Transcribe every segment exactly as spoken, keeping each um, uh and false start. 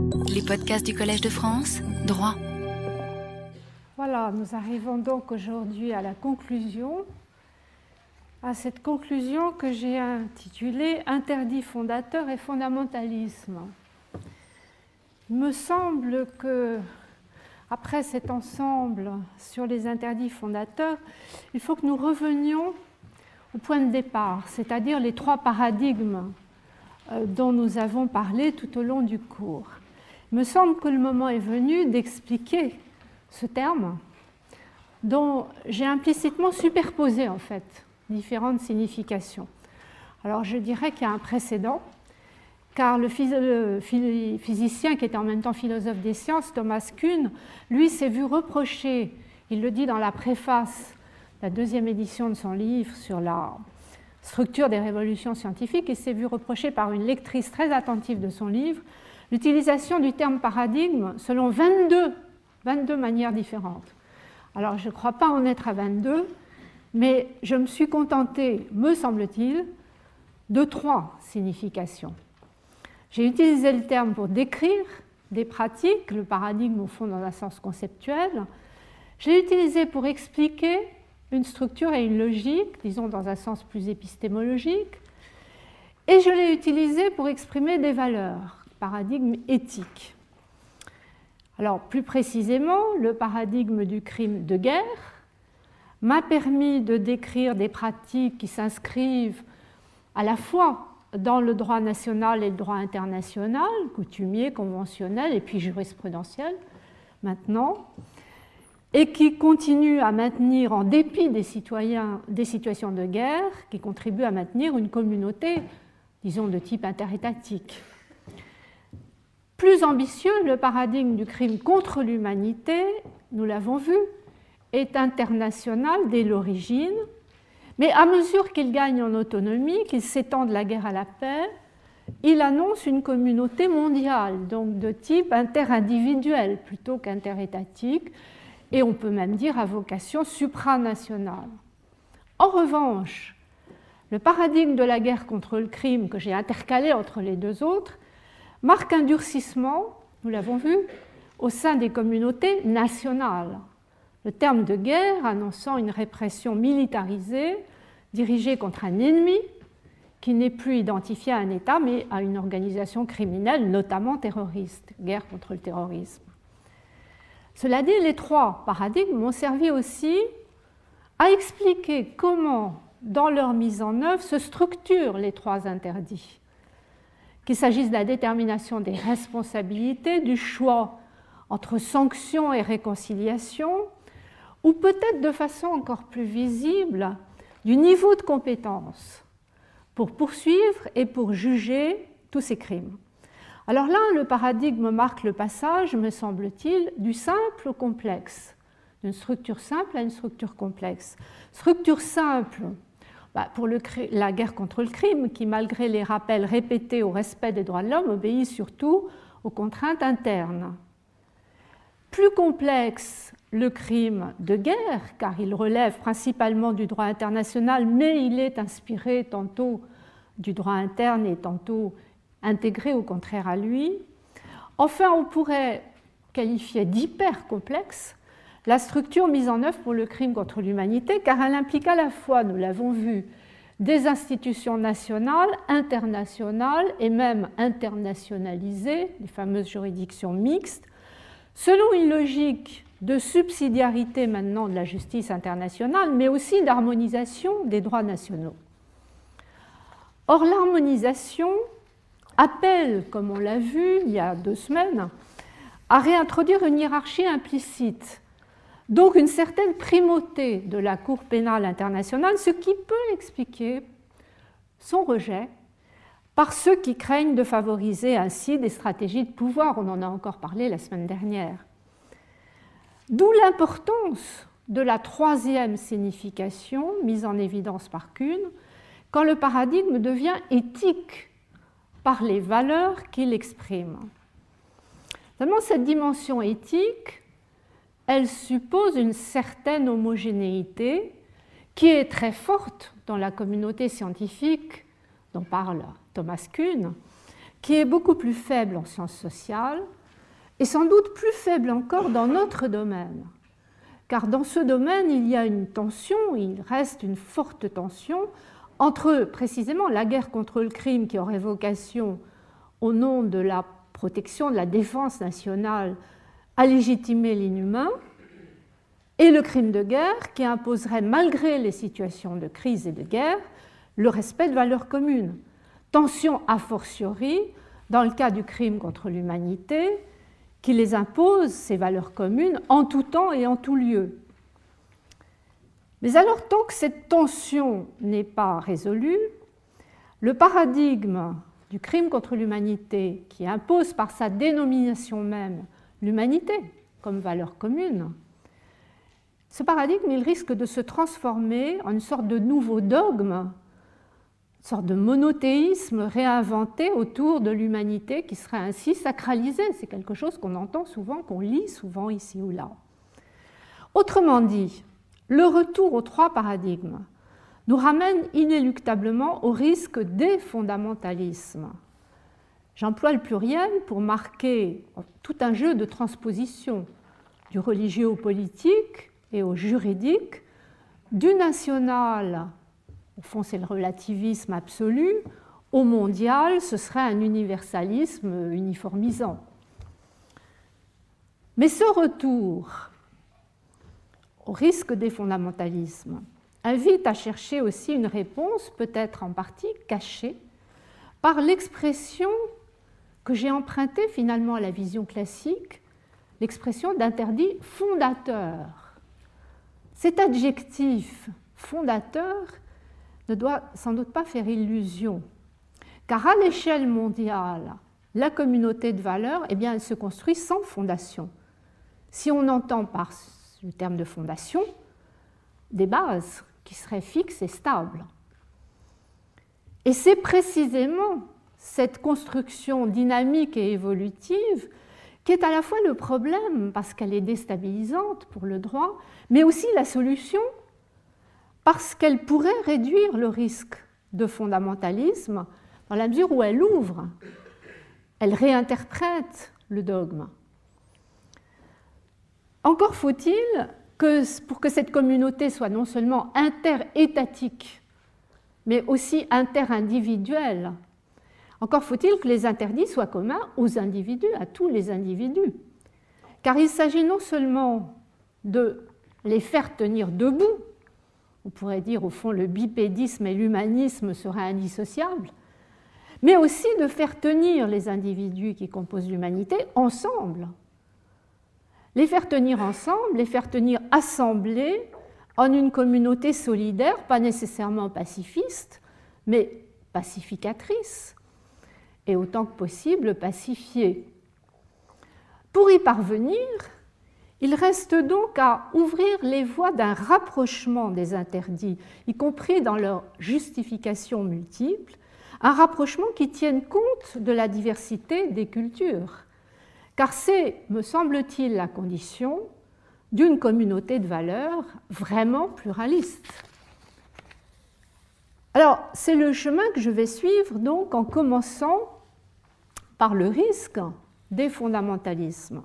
Les podcasts du Collège de France, droit. Voilà, nous arrivons donc aujourd'hui à la conclusion, à cette conclusion que j'ai intitulée « Interdit fondateur et fondamentalisme ». Il me semble que, après cet ensemble sur les interdits fondateurs, il faut que nous revenions au point de départ, c'est-à-dire les trois paradigmes dont nous avons parlé tout au long du cours. Il me semble que le moment est venu d'expliquer ce terme dont j'ai implicitement superposé en fait différentes significations. Alors je dirais qu'il y a un précédent, car le physicien qui était en même temps philosophe des sciences, Thomas Kuhn, lui s'est vu reprocher, il le dit dans la préface, la deuxième édition de son livre sur la structure des révolutions scientifiques, il s'est vu reprocher par une lectrice très attentive de son livre l'utilisation du terme paradigme selon vingt-deux, vingt-deux manières différentes. Alors je ne crois pas en être à vingt-deux, mais je me suis contentée, me semble-t-il, de trois significations. J'ai utilisé le terme pour décrire des pratiques, le paradigme au fond dans un sens conceptuel. Je l'ai utilisé pour expliquer une structure et une logique, disons dans un sens plus épistémologique, et je l'ai utilisé pour exprimer des valeurs, paradigme éthique. Alors plus précisément, le paradigme du crime de guerre m'a permis de décrire des pratiques qui s'inscrivent à la fois dans le droit national et le droit international, coutumier, conventionnel et puis jurisprudentiel maintenant, et qui continuent à maintenir, en dépit des, citoyens, des situations de guerre, qui contribuent à maintenir une communauté, disons, de type interétatique. Plus ambitieux, le paradigme du crime contre l'humanité, nous l'avons vu, est international dès l'origine, mais à mesure qu'il gagne en autonomie, qu'il s'étend de la guerre à la paix, il annonce une communauté mondiale, donc de type interindividuel plutôt qu'interétatique, et on peut même dire à vocation supranationale. En revanche, le paradigme de la guerre contre le crime que j'ai intercalé entre les deux autres marque un durcissement, nous l'avons vu, au sein des communautés nationales. Le terme de guerre annonçant une répression militarisée dirigée contre un ennemi qui n'est plus identifié à un État mais à une organisation criminelle, notamment terroriste, guerre contre le terrorisme. Cela dit, les trois paradigmes m'ont servi aussi à expliquer comment, dans leur mise en œuvre, se structurent les trois interdits. Qu'il s'agisse de la détermination des responsabilités, du choix entre sanction et réconciliation, ou peut-être de façon encore plus visible, du niveau de compétence pour poursuivre et pour juger tous ces crimes. Alors là, le paradigme marque le passage, me semble-t-il, du simple au complexe, d'une structure simple à une structure complexe. Structure simple, bah, pour le, la guerre contre le crime, qui, malgré les rappels répétés au respect des droits de l'homme, obéit surtout aux contraintes internes. Plus complexe, le crime de guerre, car il relève principalement du droit international, mais il est inspiré tantôt du droit interne et tantôt intégré au contraire à lui. Enfin, on pourrait qualifier d'hyper complexe la structure mise en œuvre pour le crime contre l'humanité, car elle implique à la fois, nous l'avons vu, des institutions nationales, internationales et même internationalisées, les fameuses juridictions mixtes, selon une logique de subsidiarité maintenant de la justice internationale, mais aussi d'harmonisation des droits nationaux. Or, l'harmonisation appelle, comme on l'a vu il y a deux semaines, à réintroduire une hiérarchie implicite, donc une certaine primauté de la Cour pénale internationale, ce qui peut expliquer son rejet par ceux qui craignent de favoriser ainsi des stratégies de pouvoir. On en a encore parlé la semaine dernière. D'où l'importance de la troisième signification mise en évidence par Kuhn, quand le paradigme devient éthique par les valeurs qu'il exprime. Seulement, cette dimension éthique, elle suppose une certaine homogénéité qui est très forte dans la communauté scientifique dont parle Thomas Kuhn, qui est beaucoup plus faible en sciences sociales, est sans doute plus faible encore dans notre domaine, car dans ce domaine, il y a une tension, il reste une forte tension entre précisément la guerre contre le crime qui aurait vocation, au nom de la protection de la défense nationale, à légitimer l'inhumain, et le crime de guerre qui imposerait, malgré les situations de crise et de guerre, le respect de valeurs communes. Tension a fortiori dans le cas du crime contre l'humanité, qui les impose, ces valeurs communes, en tout temps et en tout lieu. Mais alors, tant que cette tension n'est pas résolue, le paradigme du crime contre l'humanité, qui impose par sa dénomination même l'humanité comme valeur commune, ce paradigme, il risque de se transformer en une sorte de nouveau dogme, une sorte de monothéisme réinventé autour de l'humanité qui serait ainsi sacralisé. C'est quelque chose qu'on entend souvent, qu'on lit souvent ici ou là. Autrement dit, le retour aux trois paradigmes nous ramène inéluctablement au risque des fondamentalismes. J'emploie le pluriel pour marquer tout un jeu de transposition du religieux au politique et au juridique, du national, au fond c'est le relativisme absolu, au mondial, ce serait un universalisme uniformisant. Mais ce retour au risque des fondamentalismes invite à chercher aussi une réponse, peut-être en partie cachée, par l'expression que j'ai empruntée finalement à la vision classique, l'expression d'interdit fondateur. Cet adjectif fondateur ne doit sans doute pas faire illusion, car à l'échelle mondiale, la communauté de valeurs, eh bien, elle se construit sans fondation. Si on entend par le terme de fondation des bases qui seraient fixes et stables. Et c'est précisément cette construction dynamique et évolutive qui est à la fois le problème, parce qu'elle est déstabilisante pour le droit, mais aussi la solution, parce qu'elle pourrait réduire le risque de fondamentalisme dans la mesure où elle ouvre, elle réinterprète le dogme. Encore faut-il que, pour que cette communauté soit non seulement interétatique, mais aussi interindividuelle, encore faut-il que les interdits soient communs aux individus, à tous les individus. Car il s'agit non seulement de les faire tenir debout, on pourrait dire au fond le bipédisme et l'humanisme seraient indissociables, mais aussi de faire tenir les individus qui composent l'humanité ensemble. Les faire tenir ensemble, les faire tenir assemblés en une communauté solidaire, pas nécessairement pacifiste, mais pacificatrice, et autant que possible pacifiée. Pour y parvenir, il reste donc à ouvrir les voies d'un rapprochement des interdits, y compris dans leurs justifications multiples, un rapprochement qui tienne compte de la diversité des cultures, car c'est, me semble-t-il, la condition d'une communauté de valeurs vraiment pluraliste. Alors, c'est le chemin que je vais suivre donc en commençant par le risque des fondamentalismes.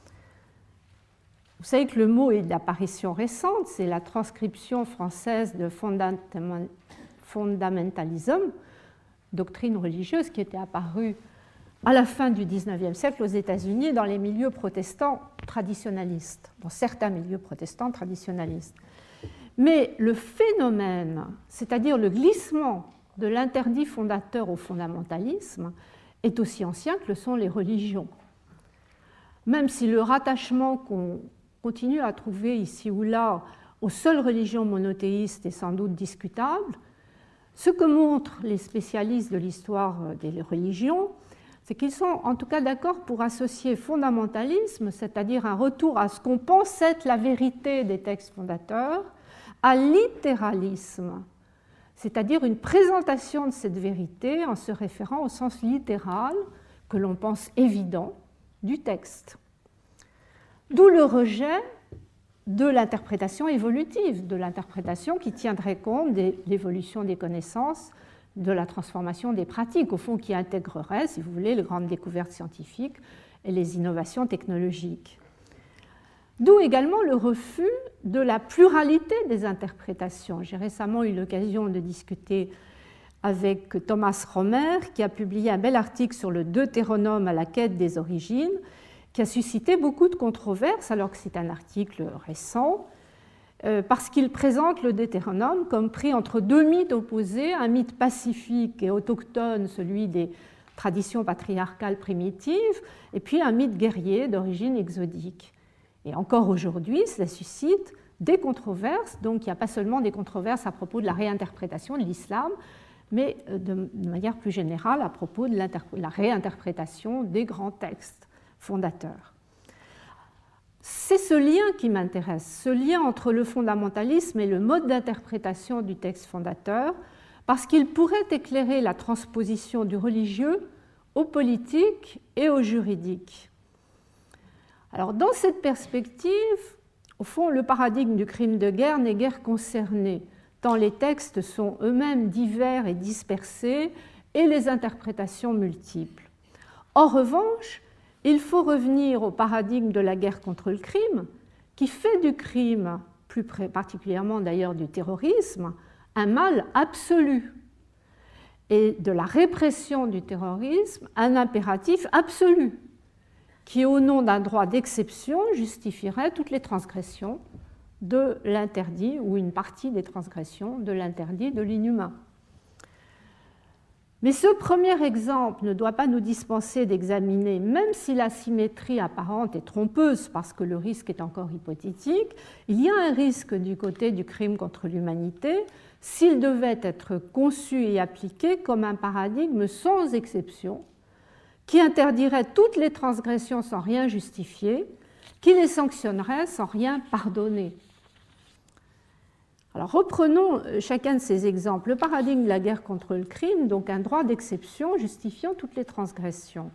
Vous savez que le mot est d'apparition récente, c'est la transcription française de fondamentalism, doctrine religieuse qui était apparue à la fin du dix-neuvième siècle aux États-Unis dans les milieux protestants traditionalistes, dans certains milieux protestants traditionalistes. Mais le phénomène, c'est-à-dire le glissement de l'interdit fondateur au fondamentalisme, est aussi ancien que le sont les religions. Même si le rattachement qu'on continue à trouver ici ou là aux seules religions monothéistes est sans doute discutable, ce que montrent les spécialistes de l'histoire des religions, c'est qu'ils sont en tout cas d'accord pour associer fondamentalisme, c'est-à-dire un retour à ce qu'on pense être la vérité des textes fondateurs, à littéralisme, c'est-à-dire une présentation de cette vérité en se référant au sens littéral que l'on pense évident du texte. D'où le rejet de l'interprétation évolutive, de l'interprétation qui tiendrait compte de l'évolution des connaissances, de la transformation des pratiques, au fond qui intégrerait, si vous voulez, les grandes découvertes scientifiques et les innovations technologiques. D'où également le refus de la pluralité des interprétations. J'ai récemment eu l'occasion de discuter avec Thomas Romer, qui a publié un bel article sur le Deutéronome à la quête des origines, qui a suscité beaucoup de controverses, alors que c'est un article récent, parce qu'il présente le Deutéronome comme pris entre deux mythes opposés, un mythe pacifique et autochtone, celui des traditions patriarcales primitives, et puis un mythe guerrier d'origine exotique. Et encore aujourd'hui, cela suscite des controverses, donc il n'y a pas seulement des controverses à propos de la réinterprétation de l'islam, mais de manière plus générale à propos de la réinterprétation des grands textes fondateurs. C'est ce lien qui m'intéresse, ce lien entre le fondamentalisme et le mode d'interprétation du texte fondateur, parce qu'il pourrait éclairer la transposition du religieux au politique et au juridique. Alors, dans cette perspective, au fond, le paradigme du crime de guerre n'est guère concerné, tant les textes sont eux-mêmes divers et dispersés et les interprétations multiples. En revanche, il faut revenir au paradigme de la guerre contre le crime, qui fait du crime, plus particulièrement d'ailleurs du terrorisme, un mal absolu, et de la répression du terrorisme un impératif absolu, qui au nom d'un droit d'exception justifierait toutes les transgressions de l'interdit ou une partie des transgressions de l'interdit de l'inhumain. Mais ce premier exemple ne doit pas nous dispenser d'examiner, même si la symétrie apparente est trompeuse parce que le risque est encore hypothétique, il y a un risque du côté du crime contre l'humanité s'il devait être conçu et appliqué comme un paradigme sans exception, qui interdirait toutes les transgressions sans rien justifier, qui les sanctionnerait sans rien pardonner. Alors reprenons chacun de ces exemples. Le paradigme de la guerre contre le crime, donc un droit d'exception justifiant toutes les transgressions.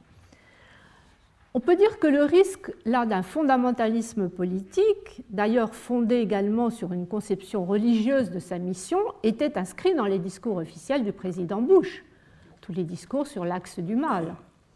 On peut dire que le risque là d'un fondamentalisme politique, d'ailleurs fondé également sur une conception religieuse de sa mission, était inscrit dans les discours officiels du président Bush, tous les discours sur l'axe du mal.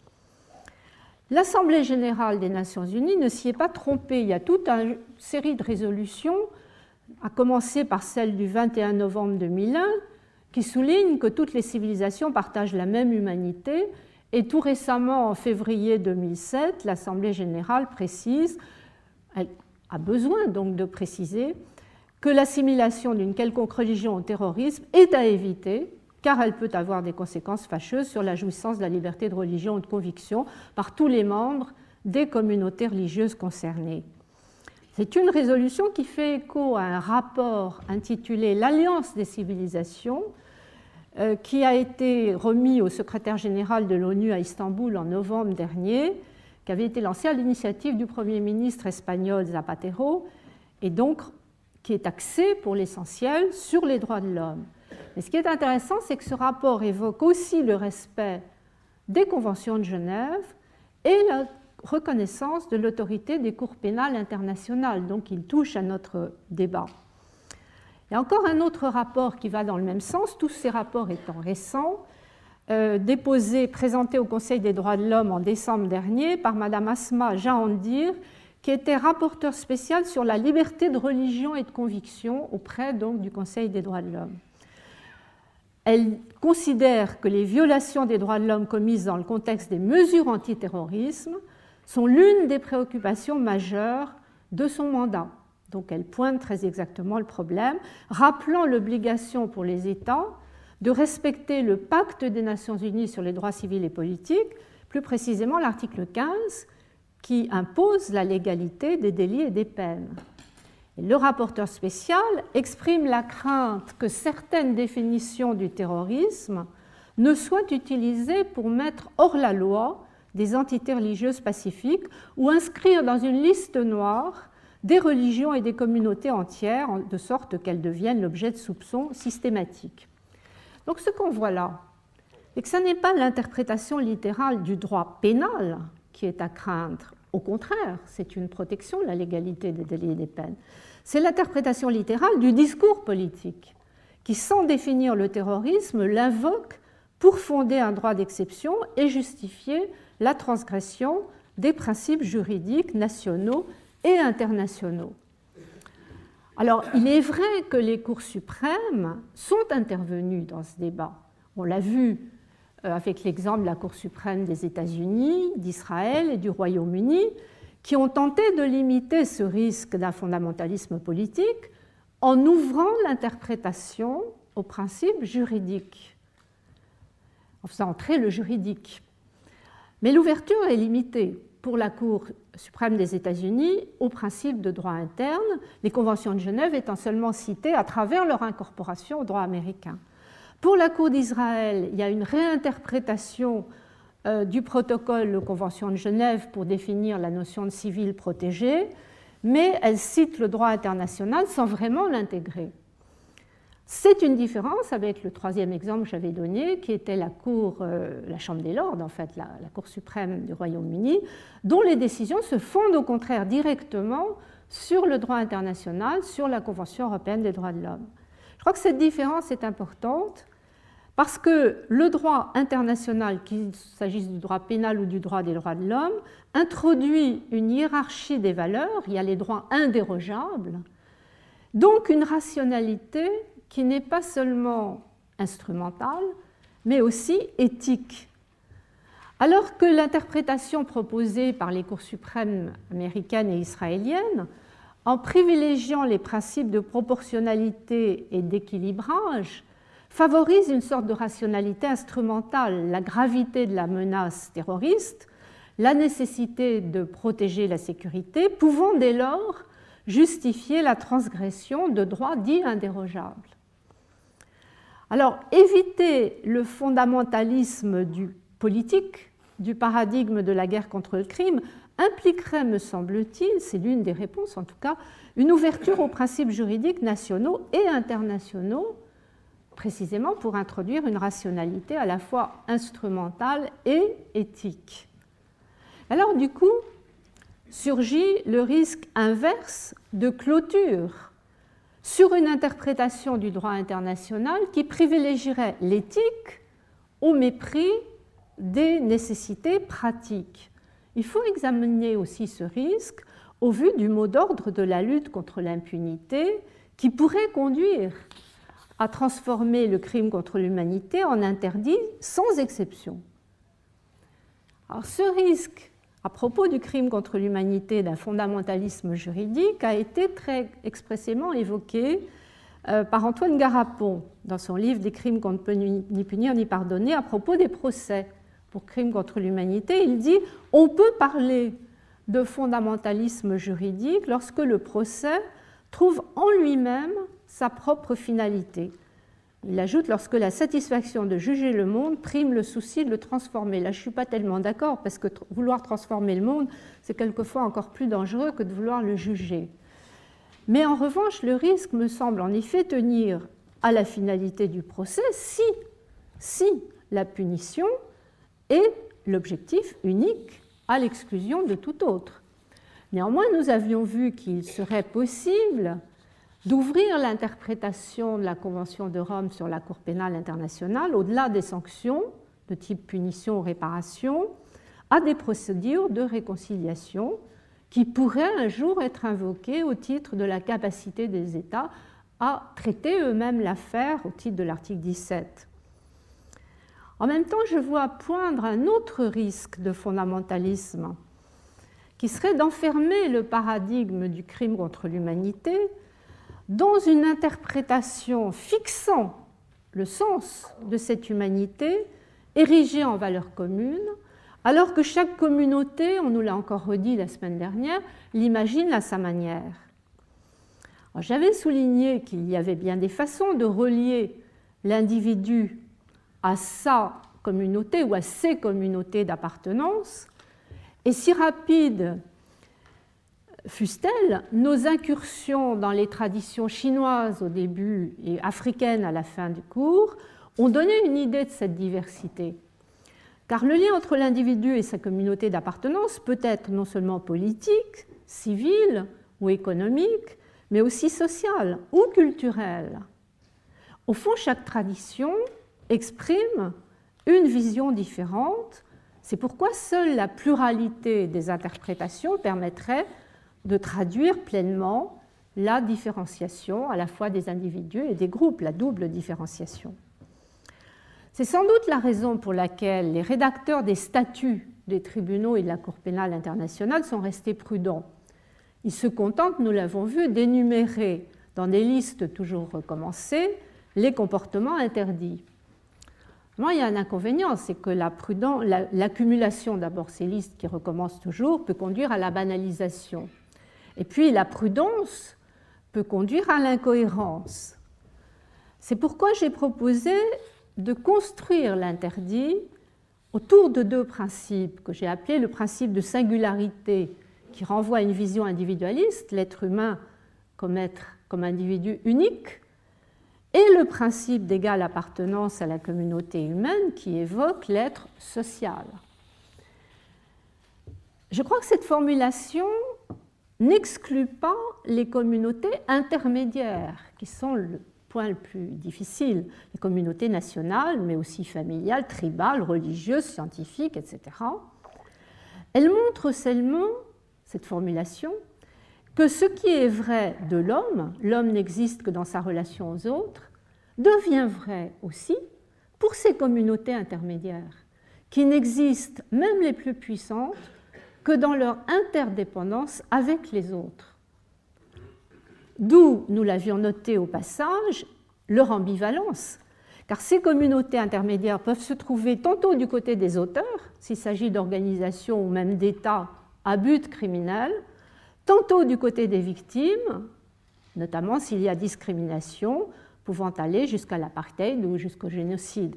L'Assemblée générale des Nations unies ne s'y est pas trompée. Il y a toute une série de résolutions, à commencer par celle du vingt et un novembre deux mille un, qui souligne que toutes les civilisations partagent la même humanité. Et tout récemment, en février deux mille sept, l'Assemblée générale précise, elle a besoin donc de préciser, que l'assimilation d'une quelconque religion au terrorisme est à éviter, car elle peut avoir des conséquences fâcheuses sur la jouissance de la liberté de religion ou de conviction par tous les membres des communautés religieuses concernées. C'est une résolution qui fait écho à un rapport intitulé « L'Alliance des civilisations », euh, qui a été remis au secrétaire général de l'ONU à Istanbul en novembre dernier, qui avait été lancé à l'initiative du Premier ministre espagnol Zapatero, et donc qui est axé pour l'essentiel sur les droits de l'homme. Mais ce qui est intéressant, c'est que ce rapport évoque aussi le respect des conventions de Genève et la reconnaissance de l'autorité des cours pénales internationales. Donc il touche à notre débat. Il y a encore un autre rapport qui va dans le même sens, tous ces rapports étant récents, euh, déposé, présenté au Conseil des droits de l'homme en décembre dernier par Mme Asma Jahandir, qui était rapporteure spéciale sur la liberté de religion et de conviction auprès donc, du Conseil des droits de l'homme. Elle considère que les violations des droits de l'homme commises dans le contexte des mesures antiterrorisme sont l'une des préoccupations majeures de son mandat. Donc elle pointe très exactement le problème, rappelant l'obligation pour les États de respecter le pacte des Nations unies sur les droits civils et politiques, plus précisément l'article quinze, qui impose la légalité des délits et des peines. Et le rapporteur spécial exprime la crainte que certaines définitions du terrorisme ne soient utilisées pour mettre hors la loi des entités religieuses pacifiques ou inscrire dans une liste noire des religions et des communautés entières, de sorte qu'elles deviennent l'objet de soupçons systématiques. Donc ce qu'on voit là, c'est que ce n'est pas l'interprétation littérale du droit pénal qui est à craindre. Au contraire, c'est une protection de la légalité des délits et des peines. C'est l'interprétation littérale du discours politique qui, sans définir le terrorisme, l'invoque pour fonder un droit d'exception et justifier la transgression des principes juridiques nationaux et internationaux. Alors, il est vrai que les cours suprêmes sont intervenues dans ce débat. On l'a vu avec l'exemple de la Cour suprême des États-Unis, d'Israël et du Royaume-Uni, qui ont tenté de limiter ce risque d'un fondamentalisme politique en ouvrant l'interprétation aux principes juridiques, en faisant entrer le juridique. Mais l'ouverture est limitée pour la Cour suprême des États-Unis aux principes de droit interne, les conventions de Genève étant seulement citées à travers leur incorporation au droit américain. Pour la Cour d'Israël, il y a une réinterprétation euh, du protocole de Convention de Genève pour définir la notion de civil protégé, mais elle cite le droit international sans vraiment l'intégrer. C'est une différence avec le troisième exemple que j'avais donné, qui était la Cour, euh, la Chambre des Lords, en fait, la, la Cour suprême du Royaume-Uni, dont les décisions se fondent au contraire directement sur le droit international, sur la Convention européenne des droits de l'homme. Je crois que cette différence est importante parce que le droit international, qu'il s'agisse du droit pénal ou du droit des droits de l'homme, introduit une hiérarchie des valeurs, il y a les droits indérogeables, donc une rationalité qui n'est pas seulement instrumentale, mais aussi éthique. Alors que l'interprétation proposée par les cours suprêmes américaines et israéliennes, en privilégiant les principes de proportionnalité et d'équilibrage, favorise une sorte de rationalité instrumentale, la gravité de la menace terroriste, la nécessité de protéger la sécurité, pouvant dès lors justifier la transgression de droits dits indérogeables. Alors, éviter le fondamentalisme du politique, du paradigme de la guerre contre le crime, impliquerait, me semble-t-il, c'est l'une des réponses en tout cas, une ouverture aux principes juridiques nationaux et internationaux, précisément pour introduire une rationalité à la fois instrumentale et éthique. Alors du coup, surgit le risque inverse de clôture sur une interprétation du droit international qui privilégierait l'éthique au mépris des nécessités pratiques. Il faut examiner aussi ce risque au vu du mot d'ordre de la lutte contre l'impunité qui pourrait conduire à transformer le crime contre l'humanité en interdit sans exception. Alors, ce risque, à propos du crime contre l'humanité d'un fondamentalisme juridique, a été très expressément évoqué euh, par Antoine Garapon dans son livre « Des crimes qu'on ne peut ni punir ni pardonner » à propos des procès pour crimes contre l'humanité. Il dit « On peut parler de fondamentalisme juridique lorsque le procès trouve en lui-même sa propre finalité. » Il ajoute « Lorsque la satisfaction de juger le monde prime le souci de le transformer ». Là, je ne suis pas tellement d'accord, parce que vouloir transformer le monde, c'est quelquefois encore plus dangereux que de vouloir le juger. Mais en revanche, le risque me semble en effet tenir à la finalité du procès si, si la punition est l'objectif unique à l'exclusion de tout autre. Néanmoins, nous avions vu qu'il serait possible d'ouvrir l'interprétation de la Convention de Rome sur la Cour pénale internationale au-delà des sanctions de type punition ou réparation à des procédures de réconciliation qui pourraient un jour être invoquées au titre de la capacité des États à traiter eux-mêmes l'affaire au titre de l'article dix-sept. En même temps, je vois poindre un autre risque de fondamentalisme qui serait d'enfermer le paradigme du crime contre l'humanité dans une interprétation fixant le sens de cette humanité érigée en valeur commune, alors que chaque communauté, on nous l'a encore redit la semaine dernière, l'imagine à sa manière. J'avais souligné qu'il y avait bien des façons de relier l'individu à sa communauté ou à ses communautés d'appartenance, et si rapide fussent-elles, nos incursions dans les traditions chinoises au début et africaines à la fin du cours ont donné une idée de cette diversité. Car le lien entre l'individu et sa communauté d'appartenance peut être non seulement politique, civil ou économique, mais aussi social ou culturel. Au fond, chaque tradition exprime une vision différente C'est pourquoi seule la pluralité des interprétations permettrait de traduire pleinement la différenciation à la fois des individus et des groupes, la double différenciation. C'est sans doute la raison pour laquelle les rédacteurs des statuts des tribunaux et de la Cour pénale internationale sont restés prudents. Ils se contentent, nous l'avons vu, d'énumérer dans des listes toujours recommencées les comportements interdits. Moi, il y a un inconvénient, c'est que la prudence, la, l'accumulation d'abord ces listes qui recommencent toujours peut conduire à la banalisation. Et puis la prudence peut conduire à l'incohérence. C'est pourquoi j'ai proposé de construire l'interdit autour de deux principes que j'ai appelés le principe de singularité qui renvoie à une vision individualiste, l'être humain comme être, comme individu unique, et le principe d'égale appartenance à la communauté humaine qui évoque l'être social. Je crois que cette formulation n'exclut pas les communautés intermédiaires, qui sont le point le plus difficile, les communautés nationales, mais aussi familiales, tribales, religieuses, scientifiques, et cetera. Elle montre seulement, cette formulation, que ce qui est vrai de l'homme, l'homme n'existe que dans sa relation aux autres, devient vrai aussi pour ces communautés intermédiaires, qui n'existent, même les plus puissantes, que dans leur interdépendance avec les autres. D'où, nous l'avions noté au passage, leur ambivalence, car ces communautés intermédiaires peuvent se trouver tantôt du côté des auteurs, s'il s'agit d'organisations ou même d'États à but criminel, tantôt du côté des victimes, notamment s'il y a discrimination, pouvant aller jusqu'à l'apartheid ou jusqu'au génocide.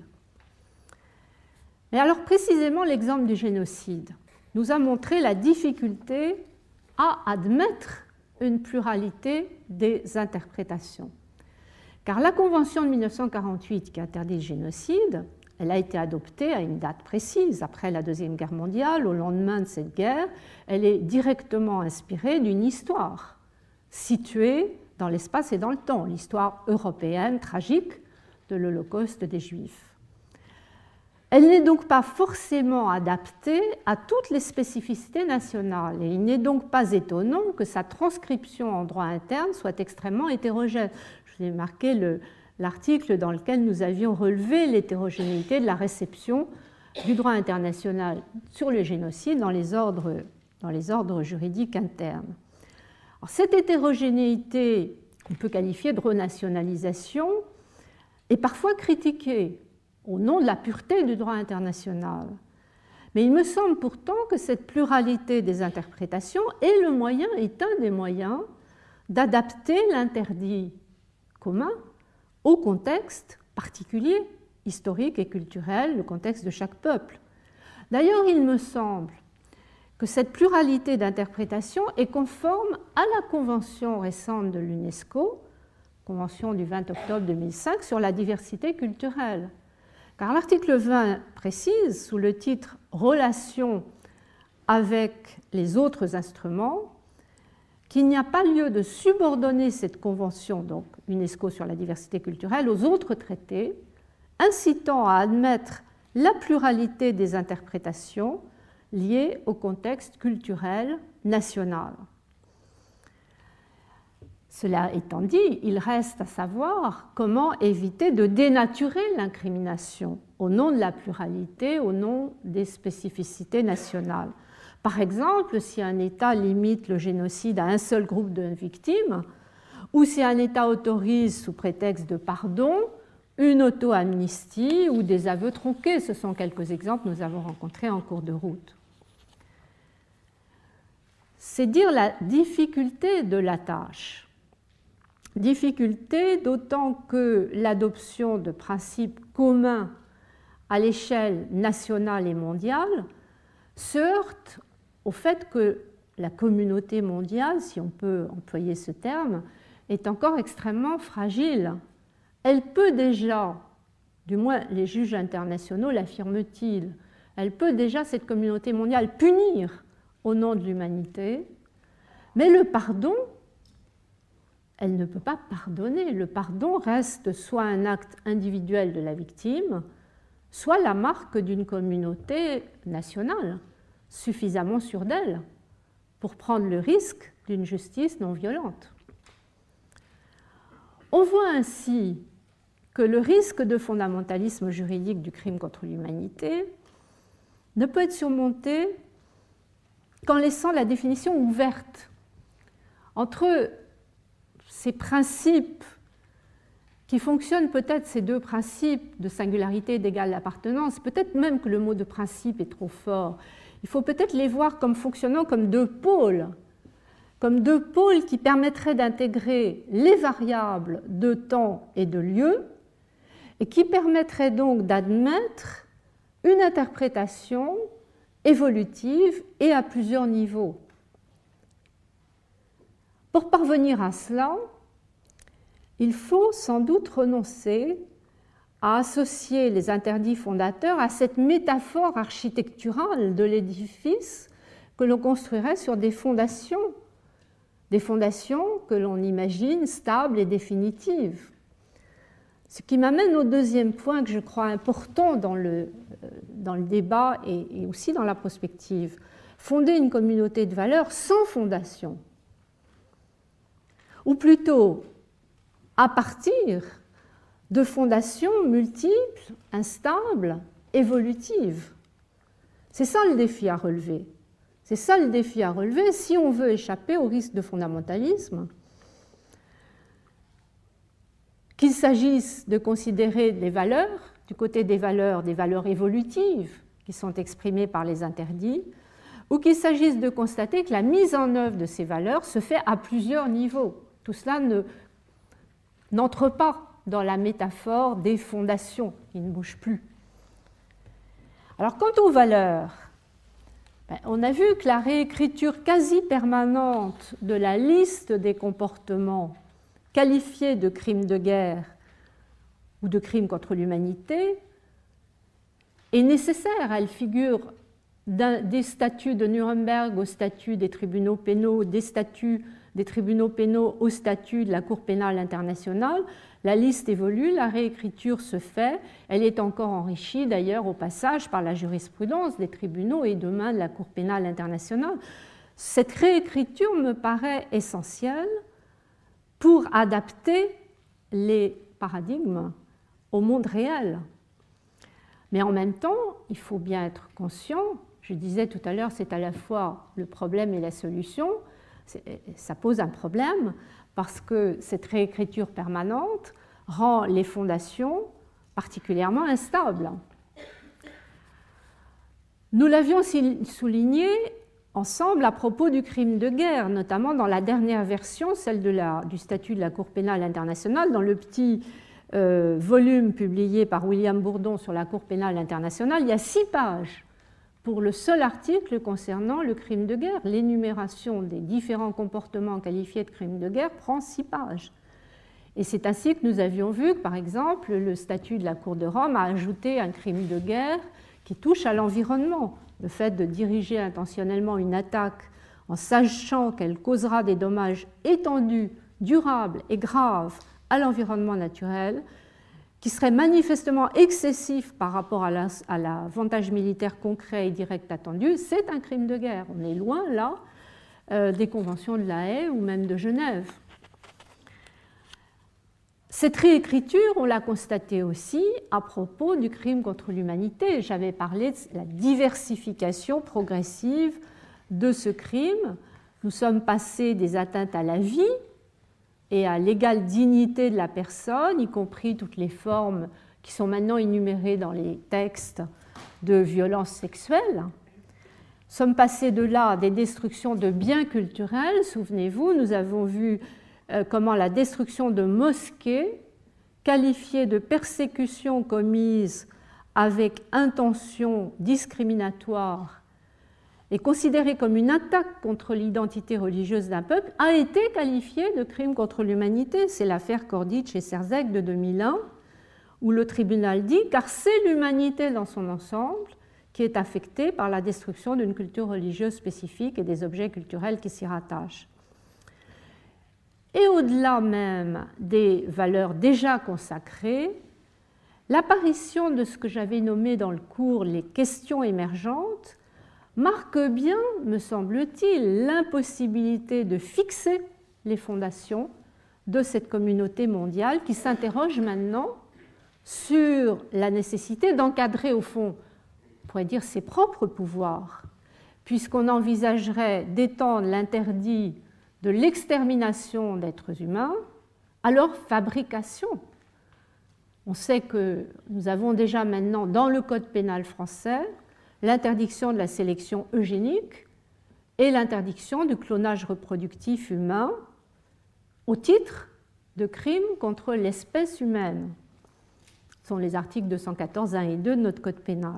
Mais alors précisément l'exemple du génocide nous a montré la difficulté à admettre une pluralité des interprétations. Car la Convention de mille neuf cent quarante-huit qui interdit le génocide, elle a été adoptée à une date précise, après la Deuxième Guerre mondiale, au lendemain de cette guerre. Elle est directement inspirée d'une histoire située dans l'espace et dans le temps, l'histoire européenne tragique de l'Holocauste des Juifs. Elle n'est donc pas forcément adaptée à toutes les spécificités nationales et il n'est donc pas étonnant que sa transcription en droit interne soit extrêmement hétérogène. Je vous ai marqué le, l'article dans lequel nous avions relevé l'hétérogénéité de la réception du droit international sur le génocide dans les ordres, dans les ordres juridiques internes. Alors, cette hétérogénéité, qu'on peut qualifier de renationalisation, est parfois critiquée au nom de la pureté du droit international. Mais il me semble pourtant que cette pluralité des interprétations est le moyen, est un des moyens d'adapter l'interdit commun au contexte particulier, historique et culturel, le contexte de chaque peuple. D'ailleurs, il me semble que cette pluralité d'interprétations est conforme à la convention récente de l'UNESCO, convention du vingt octobre deux mille cinq sur la diversité culturelle. Car l'article vingt précise, sous le titre « Relations avec les autres instruments », qu'il n'y a pas lieu de subordonner cette convention, donc UNESCO sur la diversité culturelle, aux autres traités, incitant à admettre la pluralité des interprétations liées au contexte culturel national. Cela étant dit, il reste à savoir comment éviter de dénaturer l'incrimination au nom de la pluralité, au nom des spécificités nationales. Par exemple, si un État limite le génocide à un seul groupe de victimes, ou si un État autorise, sous prétexte de pardon, une auto-amnistie ou des aveux tronqués. Ce sont quelques exemples que nous avons rencontrés en cours de route. C'est dire la difficulté de la tâche. Difficulté d'autant que l'adoption de principes communs à l'échelle nationale et mondiale se heurte au fait que la communauté mondiale, si on peut employer ce terme, est encore extrêmement fragile. Elle peut déjà, du moins les juges internationaux l'affirment-ils, elle peut déjà, cette communauté mondiale, punir au nom de l'humanité, mais le pardon, elle ne peut pas pardonner. Le pardon reste soit un acte individuel de la victime, soit la marque d'une communauté nationale suffisamment sûre d'elle pour prendre le risque d'une justice non violente. On voit ainsi que le risque de fondamentalisme juridique du crime contre l'humanité ne peut être surmonté qu'en laissant la définition ouverte entre ces principes qui fonctionnent, peut-être ces deux principes de singularité et d'égale appartenance, peut-être même que le mot de principe est trop fort. Il faut peut-être les voir comme fonctionnant comme deux pôles, comme deux pôles qui permettraient d'intégrer les variables de temps et de lieu, et qui permettraient donc d'admettre une interprétation évolutive et à plusieurs niveaux. Pour parvenir à cela, il faut sans doute renoncer à associer les interdits fondateurs à cette métaphore architecturale de l'édifice que l'on construirait sur des fondations, des fondations que l'on imagine stables et définitives. Ce qui m'amène au deuxième point que je crois important dans le, dans le débat et, et aussi dans la prospective. Fonder une communauté de valeurs sans fondation, ou plutôt à partir de fondations multiples, instables, évolutives. C'est ça le défi à relever. C'est ça le défi à relever si on veut échapper au risque de fondamentalisme. Qu'il s'agisse de considérer les valeurs, du côté des valeurs, des valeurs évolutives qui sont exprimées par les interdits, ou qu'il s'agisse de constater que la mise en œuvre de ces valeurs se fait à plusieurs niveaux. Tout cela ne, n'entre pas dans la métaphore des fondations qui ne bougent plus. Alors, quant aux valeurs, ben, on a vu que la réécriture quasi permanente de la liste des comportements qualifiés de crimes de guerre ou de crimes contre l'humanité est nécessaire. Elle figure des statuts de Nuremberg au statut des tribunaux pénaux, des statuts des tribunaux pénaux au statut de la Cour pénale internationale. La liste évolue, la réécriture se fait, elle est encore enrichie d'ailleurs au passage par la jurisprudence des tribunaux et demain de la Cour pénale internationale. Cette réécriture me paraît essentielle pour adapter les paradigmes au monde réel. Mais en même temps, il faut bien être conscient, je disais tout à l'heure, c'est à la fois le problème et la solution. Ça pose un problème parce que cette réécriture permanente rend les fondations particulièrement instables. Nous l'avions souligné ensemble à propos du crime de guerre, notamment dans la dernière version, celle de la, du statut de la Cour pénale internationale, dans le petit euh, volume publié par William Bourdon sur la Cour pénale internationale. Il y a six pages pour le seul article concernant le crime de guerre. L'énumération des différents comportements qualifiés de crimes de guerre prend six pages. Et c'est ainsi que nous avions vu que, par exemple, le statut de la Cour de Rome a ajouté un crime de guerre qui touche à l'environnement. Le fait de diriger intentionnellement une attaque en sachant qu'elle causera des dommages étendus, durables et graves à l'environnement naturel, qui serait manifestement excessif par rapport à l'avantage militaire concret et direct attendu, c'est un crime de guerre. On est loin, là, euh, des conventions de La Haye ou même de Genève. Cette réécriture, on l'a constaté aussi à propos du crime contre l'humanité. J'avais parlé de la diversification progressive de ce crime. Nous sommes passés des atteintes à la vie et à l'égale dignité de la personne, y compris toutes les formes qui sont maintenant énumérées dans les textes de violences sexuelles. Nous sommes passés de là à des destructions de biens culturels. Souvenez-vous, nous avons vu euh, comment la destruction de mosquées, qualifiée de persécution commise avec intention discriminatoire, et considérée comme une attaque contre l'identité religieuse d'un peuple, a été qualifiée de crime contre l'humanité. C'est l'affaire Korditch et Serzec de deux mille un, où le tribunal dit « car c'est l'humanité dans son ensemble qui est affectée par la destruction d'une culture religieuse spécifique et des objets culturels qui s'y rattachent ». Et au-delà même des valeurs déjà consacrées, l'apparition de ce que j'avais nommé dans le cours les questions émergentes marque bien, me semble-t-il, l'impossibilité de fixer les fondations de cette communauté mondiale qui s'interroge maintenant sur la nécessité d'encadrer, au fond, on pourrait dire, ses propres pouvoirs, puisqu'on envisagerait d'étendre l'interdit de l'extermination d'êtres humains à leur fabrication. On sait que nous avons déjà maintenant dans le Code pénal français l'interdiction de la sélection eugénique et l'interdiction du clonage reproductif humain au titre de crimes contre l'espèce humaine. Ce sont les articles deux cent quatorze, un et deux de notre Code pénal.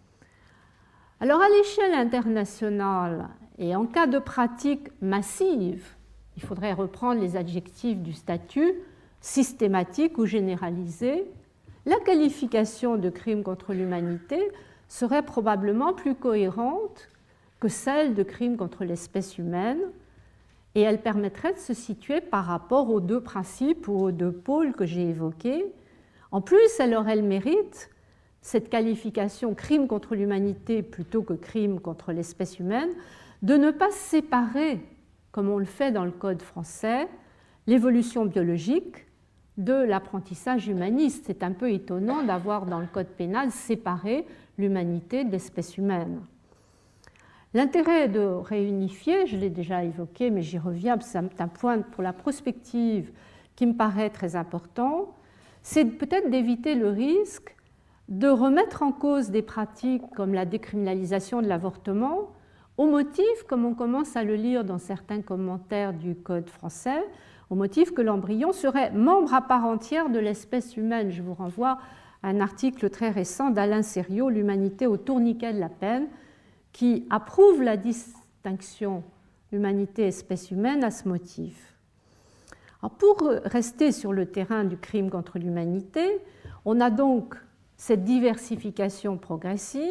Alors, à l'échelle internationale et en cas de pratique massive, il faudrait reprendre les adjectifs du statut, systématique ou généralisé, la qualification de crime contre l'humanité serait probablement plus cohérente que celle de crime contre l'espèce humaine, et elle permettrait de se situer par rapport aux deux principes ou aux deux pôles que j'ai évoqués. En plus, elle aurait le mérite, cette qualification crime contre l'humanité plutôt que crime contre l'espèce humaine, de ne pas séparer, comme on le fait dans le Code français, l'évolution biologique de l'apprentissage humaniste. C'est un peu étonnant d'avoir dans le Code pénal séparé l'humanité de l'espèce humaine. L'intérêt de réunifier, je l'ai déjà évoqué, mais j'y reviens, c'est un point pour la prospective qui me paraît très important, c'est peut-être d'éviter le risque de remettre en cause des pratiques comme la décriminalisation de l'avortement au motif, comme on commence à le lire dans certains commentaires du Code français, au motif que l'embryon serait membre à part entière de l'espèce humaine. Je vous renvoie à un article très récent d'Alain Sériot, L'humanité au tourniquet de la peine, qui approuve la distinction humanité-espèce humaine à ce motif. Alors, pour rester sur le terrain du crime contre l'humanité, on a donc cette diversification progressive,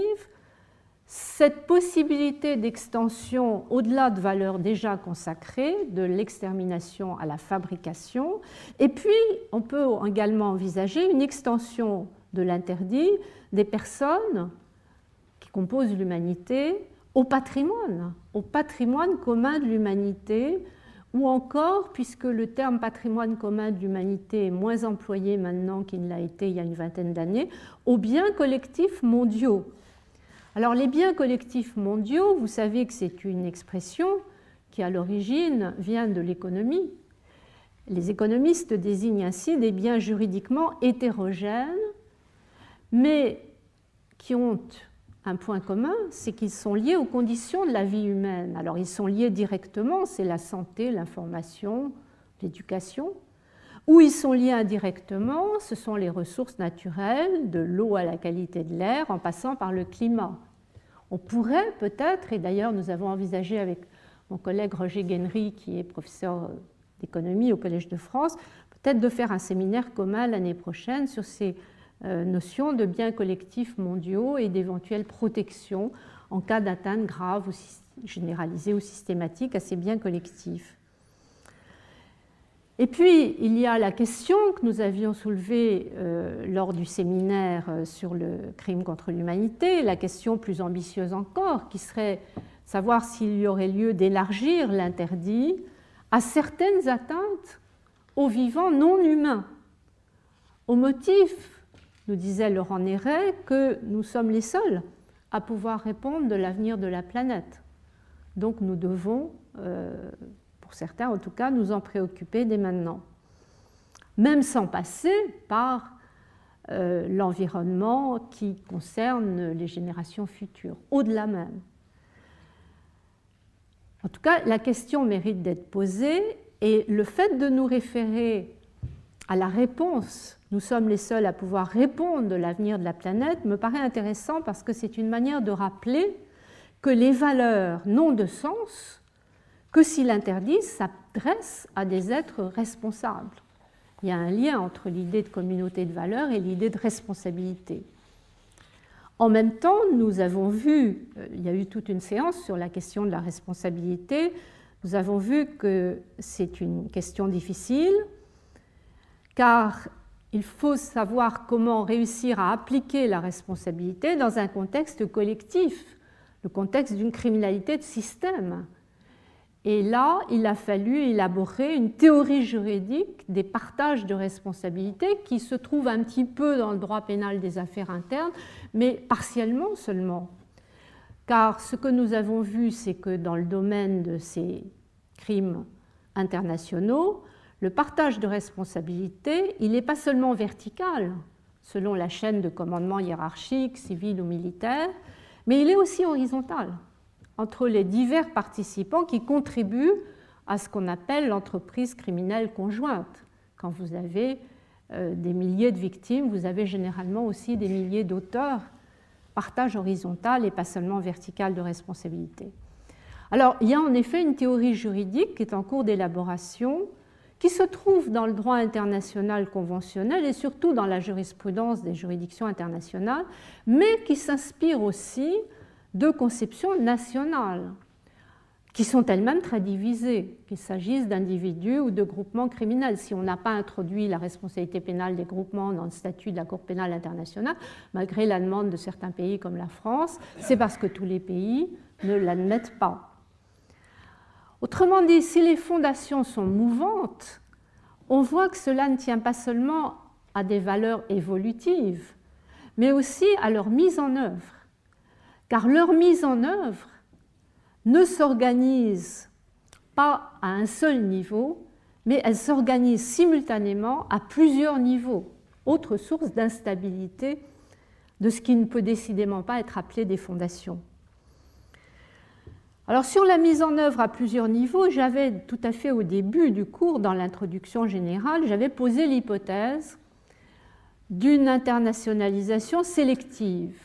cette possibilité d'extension au-delà de valeurs déjà consacrées, de l'extermination à la fabrication, et puis on peut également envisager une extension de l'interdit des personnes qui composent l'humanité au patrimoine, au patrimoine commun de l'humanité, ou encore, puisque le terme patrimoine commun de l'humanité est moins employé maintenant qu'il ne l'a été il y a une vingtaine d'années, aux biens collectifs mondiaux. Alors les biens collectifs mondiaux, vous savez que c'est une expression qui à l'origine vient de l'économie. Les économistes désignent ainsi des biens juridiquement hétérogènes, mais qui ont un point commun, c'est qu'ils sont liés aux conditions de la vie humaine. Alors ils sont liés directement, c'est la santé, l'information, l'éducation, ou ils sont liés indirectement, ce sont les ressources naturelles, de l'eau à la qualité de l'air, en passant par le climat. On pourrait peut-être, et d'ailleurs nous avons envisagé avec mon collègue Roger Guenry, qui est professeur d'économie au Collège de France, peut-être de faire un séminaire commun l'année prochaine sur ces euh, notions de biens collectifs mondiaux et d'éventuelles protections en cas d'atteinte grave ou généralisée ou systématique à ces biens collectifs. Et puis, il y a la question que nous avions soulevée euh, lors du séminaire sur le crime contre l'humanité, la question plus ambitieuse encore, qui serait savoir s'il y aurait lieu d'élargir l'interdit à certaines atteintes aux vivants non humains, au motif, nous disait Laurent Néret, que nous sommes les seuls à pouvoir répondre de l'avenir de la planète. Donc nous devons... Euh, pour certains en tout cas, nous en préoccuper dès maintenant, même sans passer par euh, l'environnement qui concerne les générations futures, au-delà même. En tout cas, la question mérite d'être posée et le fait de nous référer à la réponse, nous sommes les seuls à pouvoir répondre de l'avenir de la planète, me paraît intéressant parce que c'est une manière de rappeler que les valeurs n'ont de sens que si l'interdit s'adresse à des êtres responsables. Il y a un lien entre l'idée de communauté de valeurs et l'idée de responsabilité. En même temps, nous avons vu, il y a eu toute une séance sur la question de la responsabilité, nous avons vu que c'est une question difficile, car il faut savoir comment réussir à appliquer la responsabilité dans un contexte collectif, le contexte d'une criminalité de système. Et là, il a fallu élaborer une théorie juridique des partages de responsabilités qui se trouve un petit peu dans le droit pénal des affaires internes, mais partiellement seulement. Car ce que nous avons vu, c'est que dans le domaine de ces crimes internationaux, le partage de responsabilités, il n'est pas seulement vertical, selon la chaîne de commandement hiérarchique, civile ou militaire, mais il est aussi horizontal, entre les divers participants qui contribuent à ce qu'on appelle l'entreprise criminelle conjointe. Quand vous avez euh, des milliers de victimes, vous avez généralement aussi des milliers d'auteurs, partage horizontal et pas seulement vertical de responsabilité. Alors, il y a en effet une théorie juridique qui est en cours d'élaboration, qui se trouve dans le droit international conventionnel et surtout dans la jurisprudence des juridictions internationales, mais qui s'inspire aussi de conceptions nationales, qui sont elles-mêmes très divisées, qu'il s'agisse d'individus ou de groupements criminels. Si on n'a pas introduit la responsabilité pénale des groupements dans le statut de la Cour pénale internationale, malgré la demande de certains pays comme la France, c'est parce que tous les pays ne l'admettent pas. Autrement dit, si les fondations sont mouvantes, on voit que cela ne tient pas seulement à des valeurs évolutives, mais aussi à leur mise en œuvre. Car leur mise en œuvre ne s'organise pas à un seul niveau, mais elle s'organise simultanément à plusieurs niveaux, autre source d'instabilité de ce qui ne peut décidément pas être appelé des fondations. Alors sur la mise en œuvre à plusieurs niveaux, j'avais tout à fait au début du cours, dans l'introduction générale, j'avais posé l'hypothèse d'une internationalisation sélective,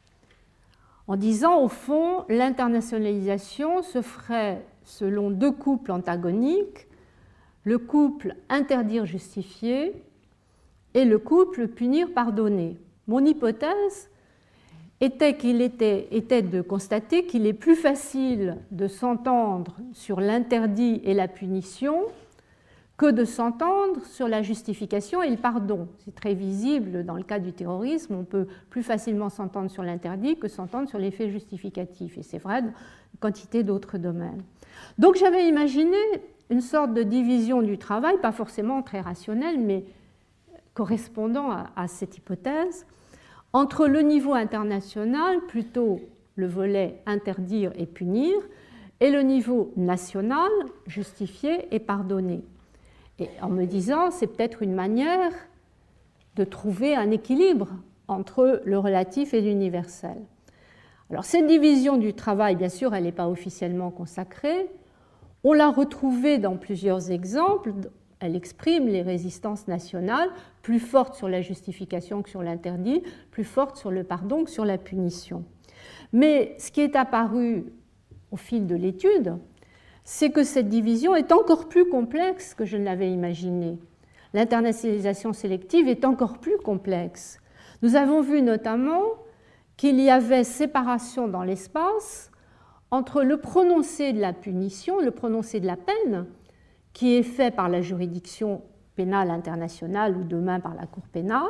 en disant au fond, l'internationalisation se ferait selon deux couples antagoniques, le couple interdire-justifier et le couple punir-pardonner. Mon hypothèse était, qu'il était, était de constater qu'il est plus facile de s'entendre sur l'interdit et la punition que de s'entendre sur la justification et le pardon. C'est très visible dans le cas du terrorisme, on peut plus facilement s'entendre sur l'interdit que s'entendre sur l'effet justificatif, et c'est vrai dans une quantité d'autres domaines. Donc j'avais imaginé une sorte de division du travail, pas forcément très rationnelle, mais correspondant à, à cette hypothèse, entre le niveau international, plutôt le volet interdire et punir, et le niveau national, justifier et pardonner. Et en me disant, c'est peut-être une manière de trouver un équilibre entre le relatif et l'universel. Alors cette division du travail, bien sûr, elle n'est pas officiellement consacrée. On l'a retrouvée dans plusieurs exemples. Elle exprime les résistances nationales, plus fortes sur la justification que sur l'interdit, plus fortes sur le pardon que sur la punition. Mais ce qui est apparu au fil de l'étude, c'est que cette division est encore plus complexe que je ne l'avais imaginé. L'internationalisation sélective est encore plus complexe. Nous avons vu notamment qu'il y avait séparation dans l'espace entre le prononcé de la punition, le prononcé de la peine, qui est fait par la juridiction pénale internationale ou demain par la Cour pénale,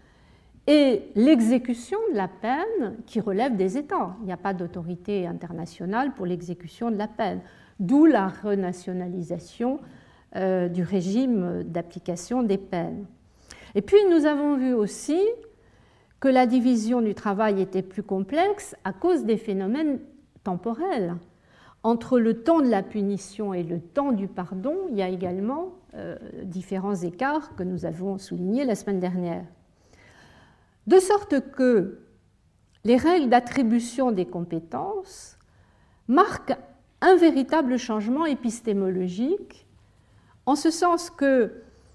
et l'exécution de la peine qui relève des États. Il n'y a pas d'autorité internationale pour l'exécution de la peine, d'où la renationalisation euh, du régime d'application des peines. Et puis nous avons vu aussi que la division du travail était plus complexe à cause des phénomènes temporels. Entre le temps de la punition et le temps du pardon, il y a également euh, différents écarts que nous avons soulignés la semaine dernière. De sorte que les règles d'attribution des compétences marquent un véritable changement épistémologique, en ce sens que,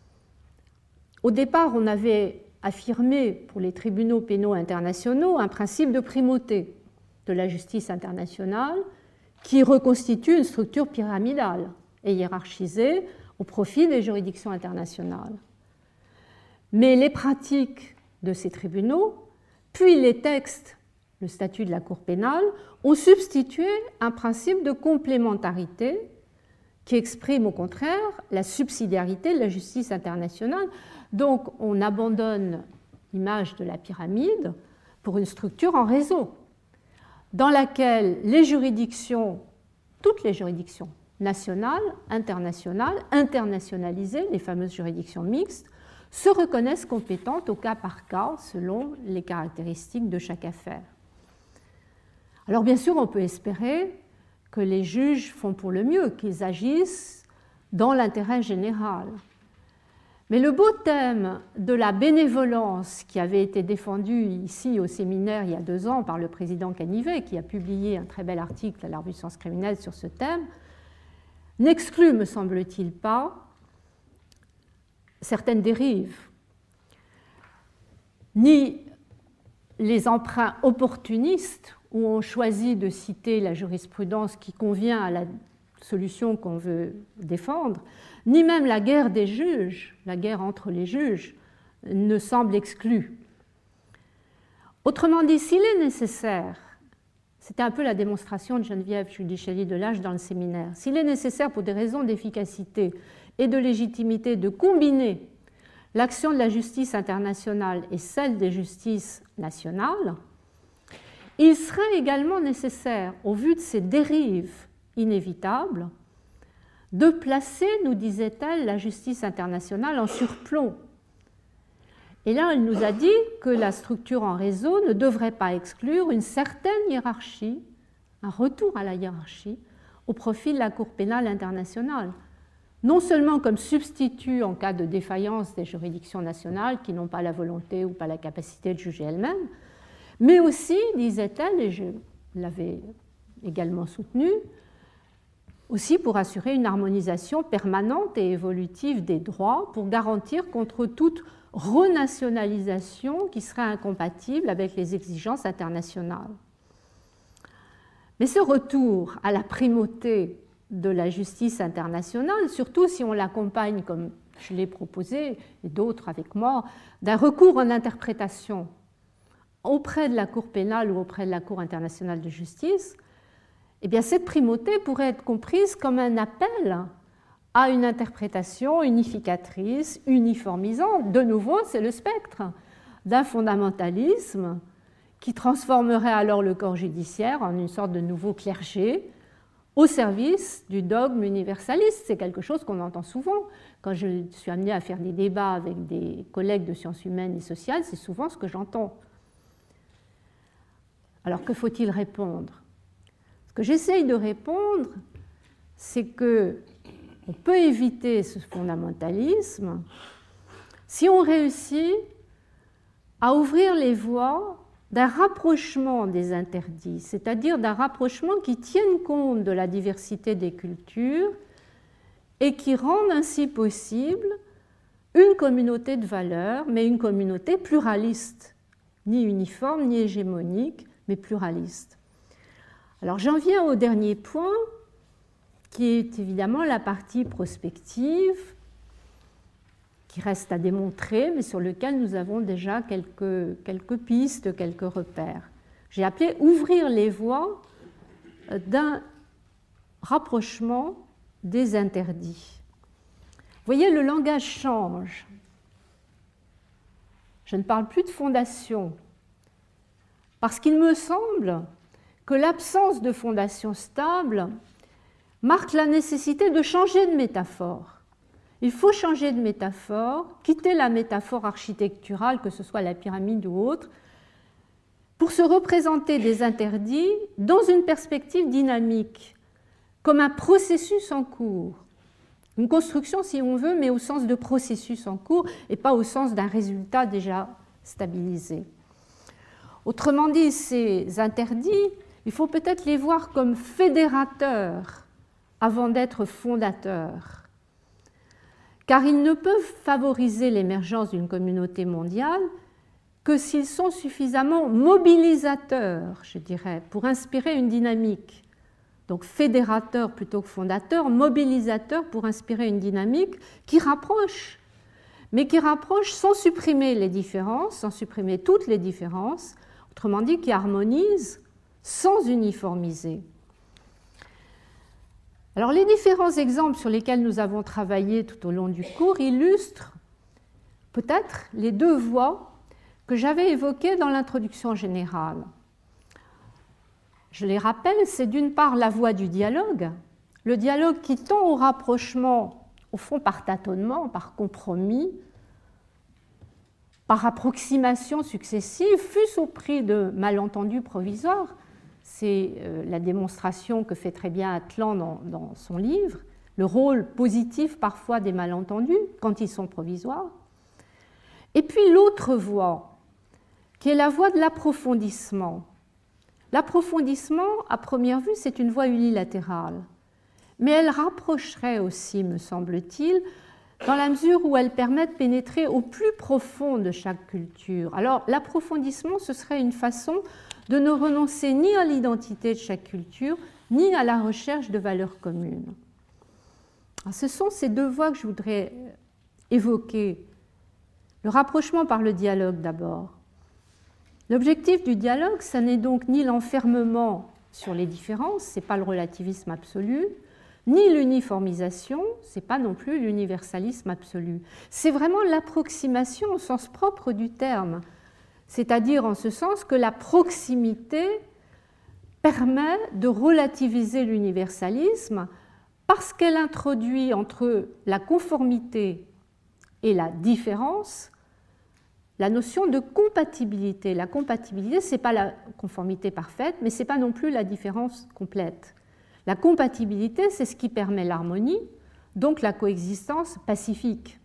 au départ, on avait affirmé pour les tribunaux pénaux internationaux un principe de primauté de la justice internationale qui reconstitue une structure pyramidale et hiérarchisée au profit des juridictions internationales. Mais les pratiques de ces tribunaux, puis les textes, le statut de la Cour pénale, ont substitué un principe de complémentarité qui exprime au contraire la subsidiarité de la justice internationale. Donc on abandonne l'image de la pyramide pour une structure en réseau, dans laquelle les juridictions, toutes les juridictions nationales, internationales, internationalisées, les fameuses juridictions mixtes, se reconnaissent compétentes au cas par cas selon les caractéristiques de chaque affaire. Alors bien sûr, on peut espérer que les juges font pour le mieux, qu'ils agissent dans l'intérêt général. Mais le beau thème de la bénévolence qui avait été défendu ici au séminaire il y a deux ans par le président Canivet, qui a publié un très bel article à la revue Sciences criminelles sur ce thème, n'exclut, me semble-t-il pas, certaines dérives, ni les emprunts opportunistes où on choisit de citer la jurisprudence qui convient à la solution qu'on veut défendre, ni même la guerre des juges, la guerre entre les juges, ne semble exclue. Autrement dit, s'il est nécessaire, c'était un peu la démonstration de Geneviève Giudicelli-Delage dans le séminaire, s'il est nécessaire pour des raisons d'efficacité et de légitimité de combiner l'action de la justice internationale et celle des justices nationales, il serait également nécessaire, au vu de ces dérives inévitables, de placer, nous disait-elle, la justice internationale en surplomb. Et là, elle nous a dit que la structure en réseau ne devrait pas exclure une certaine hiérarchie, un retour à la hiérarchie, au profit de la Cour pénale internationale, non seulement comme substitut en cas de défaillance des juridictions nationales qui n'ont pas la volonté ou pas la capacité de juger elles-mêmes, mais aussi, disait-elle, et je l'avais également soutenu, aussi pour assurer une harmonisation permanente et évolutive des droits, pour garantir contre toute renationalisation qui serait incompatible avec les exigences internationales. Mais ce retour à la primauté de la justice internationale, surtout si on l'accompagne, comme je l'ai proposé, et d'autres avec moi, d'un recours en interprétation auprès de la Cour pénale ou auprès de la Cour internationale de justice, eh bien, cette primauté pourrait être comprise comme un appel à une interprétation unificatrice, uniformisante. De nouveau, c'est le spectre d'un fondamentalisme qui transformerait alors le corps judiciaire en une sorte de nouveau clergé au service du dogme universaliste. C'est quelque chose qu'on entend souvent. Quand je suis amenée à faire des débats avec des collègues de sciences humaines et sociales, c'est souvent ce que j'entends. Alors, que faut-il répondre ? Ce que j'essaye de répondre, c'est qu'on peut éviter ce fondamentalisme si on réussit à ouvrir les voies d'un rapprochement des interdits, c'est-à-dire d'un rapprochement qui tienne compte de la diversité des cultures et qui rende ainsi possible une communauté de valeurs, mais une communauté pluraliste, ni uniforme, ni hégémonique, mais pluraliste. Alors j'en viens au dernier point, qui est évidemment la partie prospective, qui reste à démontrer, mais sur lequel nous avons déjà quelques, quelques pistes, quelques repères. J'ai appelé « ouvrir les voies d'un rapprochement des interdits ». Vous voyez, le langage change. Je ne parle plus de fondation, parce qu'il me semble que l'absence de fondation stable marque la nécessité de changer de métaphore. Il faut changer de métaphore, quitter la métaphore architecturale, que ce soit la pyramide ou autre, pour se représenter des interdits dans une perspective dynamique, comme un processus en cours. Une construction, si on veut, mais au sens de processus en cours et pas au sens d'un résultat déjà stabilisé. Autrement dit, ces interdits, il faut peut-être les voir comme fédérateurs avant d'être fondateurs, car ils ne peuvent favoriser l'émergence d'une communauté mondiale que s'ils sont suffisamment mobilisateurs, je dirais, pour inspirer une dynamique. Donc fédérateurs plutôt que fondateurs, mobilisateurs pour inspirer une dynamique qui rapproche, mais qui rapproche sans supprimer les différences, sans supprimer toutes les différences, autrement dit qui harmonise sans uniformiser. Alors, les différents exemples sur lesquels nous avons travaillé tout au long du cours illustrent peut-être les deux voies que j'avais évoquées dans l'introduction générale. Je les rappelle, c'est d'une part la voie du dialogue, le dialogue qui tend au rapprochement, au fond par tâtonnement, par compromis, par approximation successive, fût-ce au prix de malentendus provisoires. C'est la démonstration que fait très bien Atlan dans, dans son livre, le rôle positif parfois des malentendus quand ils sont provisoires. Et puis l'autre voie, qui est la voie de l'approfondissement. L'approfondissement, à première vue, c'est une voie unilatérale, mais elle rapprocherait aussi, me semble-t-il, dans la mesure où elle permet de pénétrer au plus profond de chaque culture. Alors, l'approfondissement, ce serait une façon de ne renoncer ni à l'identité de chaque culture, ni à la recherche de valeurs communes. Alors, ce sont ces deux voies que je voudrais évoquer. Le rapprochement par le dialogue d'abord. L'objectif du dialogue, ce n'est donc ni l'enfermement sur les différences, ce n'est pas le relativisme absolu, ni l'uniformisation, ce n'est pas non plus l'universalisme absolu. C'est vraiment l'approximation au sens propre du terme, c'est-à-dire en ce sens que la proximité permet de relativiser l'universalisme parce qu'elle introduit entre la conformité et la différence la notion de compatibilité. La compatibilité, ce n'est pas la conformité parfaite, mais ce n'est pas non plus la différence complète. La compatibilité, c'est ce qui permet l'harmonie, donc la coexistence pacifique.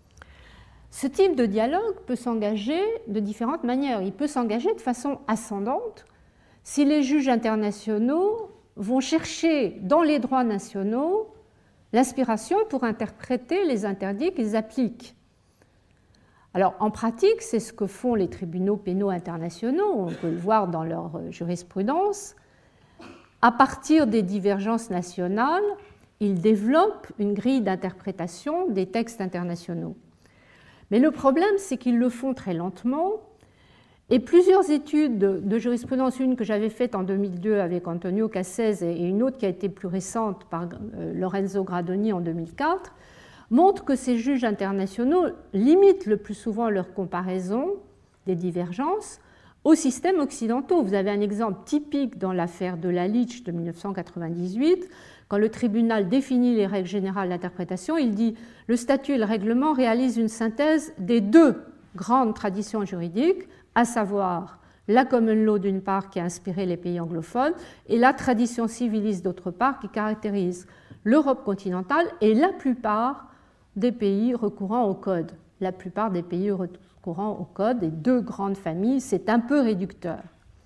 Ce type de dialogue peut s'engager de différentes manières. Il peut s'engager de façon ascendante si les juges internationaux vont chercher dans les droits nationaux l'inspiration pour interpréter les interdits qu'ils appliquent. Alors, en pratique, c'est ce que font les tribunaux pénaux internationaux, on peut le voir dans leur jurisprudence. À partir des divergences nationales, ils développent une grille d'interprétation des textes internationaux. Mais le problème, c'est qu'ils le font très lentement, et plusieurs études de jurisprudence, une que j'avais faite en deux mille deux avec Antonio Cassese et une autre qui a été plus récente par Lorenzo Gradoni en deux mille quatre, montrent que ces juges internationaux limitent le plus souvent leur comparaison des divergences aux systèmes occidentaux. Vous avez un exemple typique dans l'affaire de Lalich de mille neuf cent quatre-vingt-dix-huit, quand le tribunal définit les règles générales d'interprétation, il dit « le statut et le règlement réalisent une synthèse des deux grandes traditions juridiques, à savoir la common law d'une part qui a inspiré les pays anglophones et la tradition civiliste d'autre part qui caractérise l'Europe continentale et la plupart des pays recourant au code. La plupart des pays recourant au code, des deux grandes familles, c'est un peu réducteur.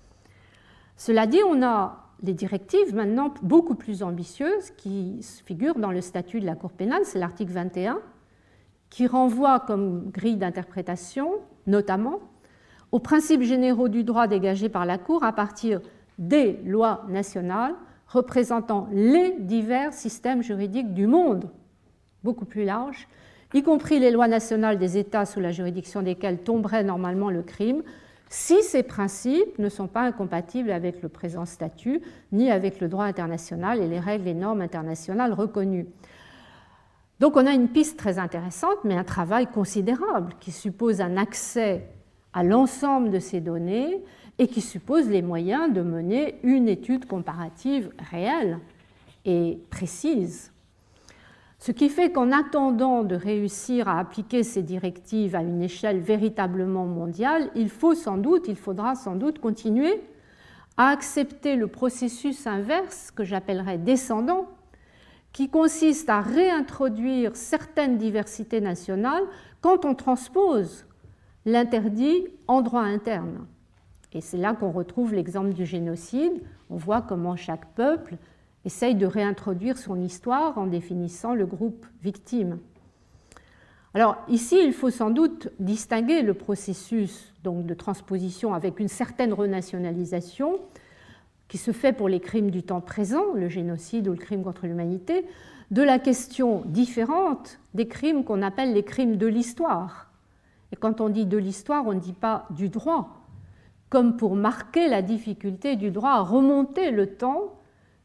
Cela dit, on a les directives maintenant beaucoup plus ambitieuses qui figurent dans le statut de la Cour pénale, c'est l'article vingt et un, qui renvoie comme grille d'interprétation, notamment, aux principes généraux du droit dégagés par la Cour à partir des lois nationales représentant les divers systèmes juridiques du monde, beaucoup plus large, y compris les lois nationales des États sous la juridiction desquels tomberait normalement le crime, si ces principes ne sont pas incompatibles avec le présent statut, ni avec le droit international et les règles et normes internationales reconnues. Donc on a une piste très intéressante, mais un travail considérable qui suppose un accès à l'ensemble de ces données et qui suppose les moyens de mener une étude comparative réelle et précise. Ce qui fait qu'en attendant de réussir à appliquer ces directives à une échelle véritablement mondiale, il faut sans doute, il faudra sans doute continuer à accepter le processus inverse que j'appellerais descendant, qui consiste à réintroduire certaines diversités nationales quand on transpose l'interdit en droit interne. Et c'est là qu'on retrouve l'exemple du génocide. On voit comment chaque peuple essaye de réintroduire son histoire en définissant le groupe victime. Alors ici, il faut sans doute distinguer le processus donc, de transposition avec une certaine renationalisation qui se fait pour les crimes du temps présent, le génocide ou le crime contre l'humanité, de la question différente des crimes qu'on appelle les crimes de l'histoire. Et quand on dit de l'histoire, on ne dit pas du droit, comme pour marquer la difficulté du droit à remonter le temps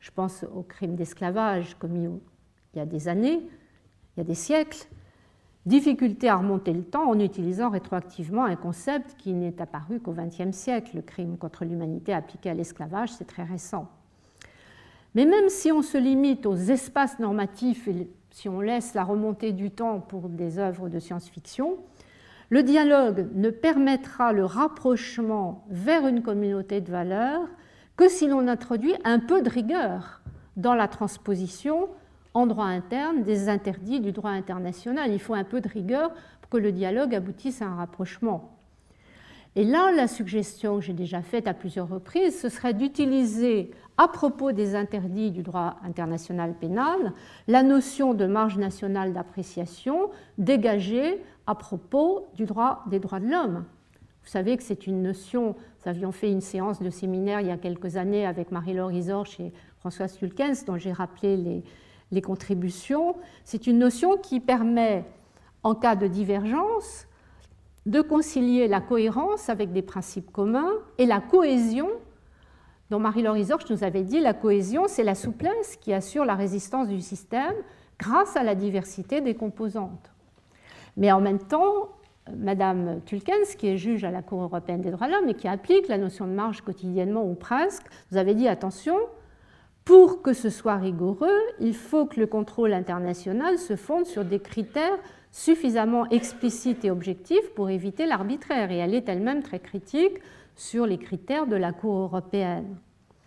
Je pense aux crimes d'esclavage commis il y a des années, il y a des siècles. Difficulté à remonter le temps en utilisant rétroactivement un concept qui n'est apparu qu'au vingtième siècle. Le crime contre l'humanité appliqué à l'esclavage, c'est très récent. Mais même si on se limite aux espaces normatifs et si on laisse la remontée du temps pour des œuvres de science-fiction, le dialogue ne permettra le rapprochement vers une communauté de valeurs que si l'on introduit un peu de rigueur dans la transposition en droit interne des interdits du droit international. Il faut un peu de rigueur pour que le dialogue aboutisse à un rapprochement. Et là, la suggestion que j'ai déjà faite à plusieurs reprises, ce serait d'utiliser, à propos des interdits du droit international pénal, la notion de marge nationale d'appréciation dégagée à propos du droit des droits de l'homme. Vous savez que c'est une notion, nous avions fait une séance de séminaire il y a quelques années avec Marie-Laure Isorge et Françoise Tulkens, dont j'ai rappelé les, les contributions. C'est une notion qui permet, en cas de divergence, de concilier la cohérence avec des principes communs et la cohésion, dont Marie-Laure Isorge nous avait dit la cohésion, c'est la souplesse qui assure la résistance du système grâce à la diversité des composantes. Mais en même temps, Madame Tulkens, qui est juge à la Cour européenne des droits de l'homme et qui applique la notion de marge quotidiennement ou presque, nous avait dit attention, pour que ce soit rigoureux, il faut que le contrôle international se fonde sur des critères suffisamment explicites et objectifs pour éviter l'arbitraire. Et elle est elle-même très critique sur les critères de la Cour européenne.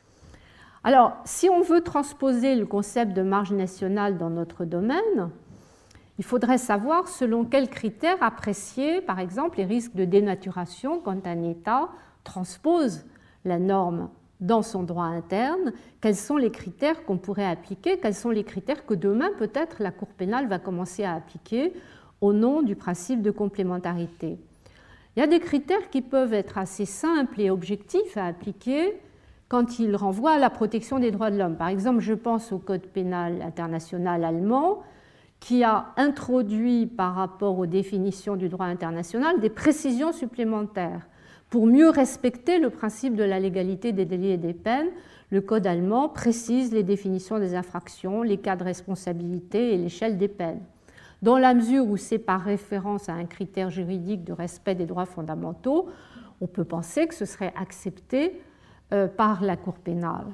Alors, si on veut transposer le concept de marge nationale dans notre domaine, il faudrait savoir selon quels critères apprécier, par exemple, les risques de dénaturation quand un État transpose la norme dans son droit interne, quels sont les critères qu'on pourrait appliquer, quels sont les critères que demain, peut-être, la Cour pénale va commencer à appliquer au nom du principe de complémentarité. Il y a des critères qui peuvent être assez simples et objectifs à appliquer quand ils renvoient à la protection des droits de l'homme. Par exemple, je pense au Code pénal international allemand, qui a introduit par rapport aux définitions du droit international des précisions supplémentaires. Pour mieux respecter le principe de la légalité des délits et des peines, le Code allemand précise les définitions des infractions, les cas de responsabilité et l'échelle des peines. Dans la mesure où c'est par référence à un critère juridique de respect des droits fondamentaux, on peut penser que ce serait accepté euh, par la Cour pénale.